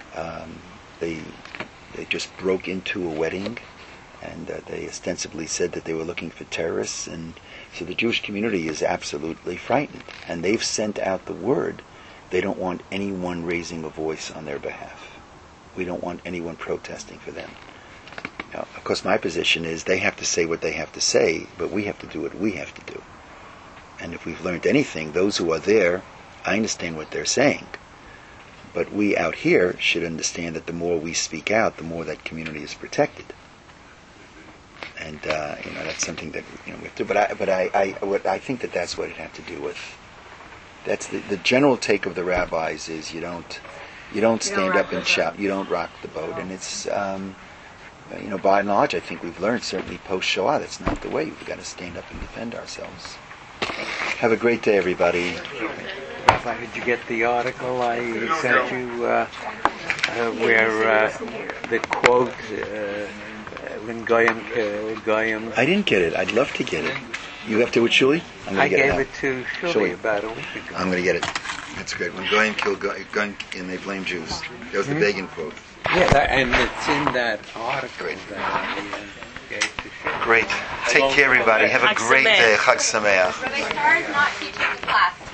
Speaker 1: just broke into a wedding, and they ostensibly said that they were looking for terrorists, and so the Jewish community is absolutely frightened, and they've sent out the word. They don't want anyone raising a voice on their behalf. We don't want anyone protesting for them. Now, of course, my position is they have to say what they have to say, but we have to do what we have to do. And if we've learned anything, those who are there, I understand what they're saying. But we out here should understand that the more we speak out, the more that community is protected. And that's something that we have to. But I think that's what it had to do with. That's the general take of the rabbis is you don't stand up and shout, you don't rock the boat, and it's by and large I think we've learned, certainly post Shoah, that's not the way. We've got to stand up and defend ourselves. Have a great day, everybody.
Speaker 2: Did you get the article I sent you where the quote when Goyim?
Speaker 1: I didn't get it. I'd love to get it. You have to with Shuli?
Speaker 2: I gave it to Shuli about a week ago.
Speaker 1: I'm going to get it. That's great. When Goyim kill Goyim and they blame Jews. That was the Begin quote.
Speaker 2: Yeah, and it's in that article that I gave to Shuli.
Speaker 1: Great. Take care, everybody. Have a great day. Chag Sameach.
Speaker 3: Rabbi Starr is not teaching the class.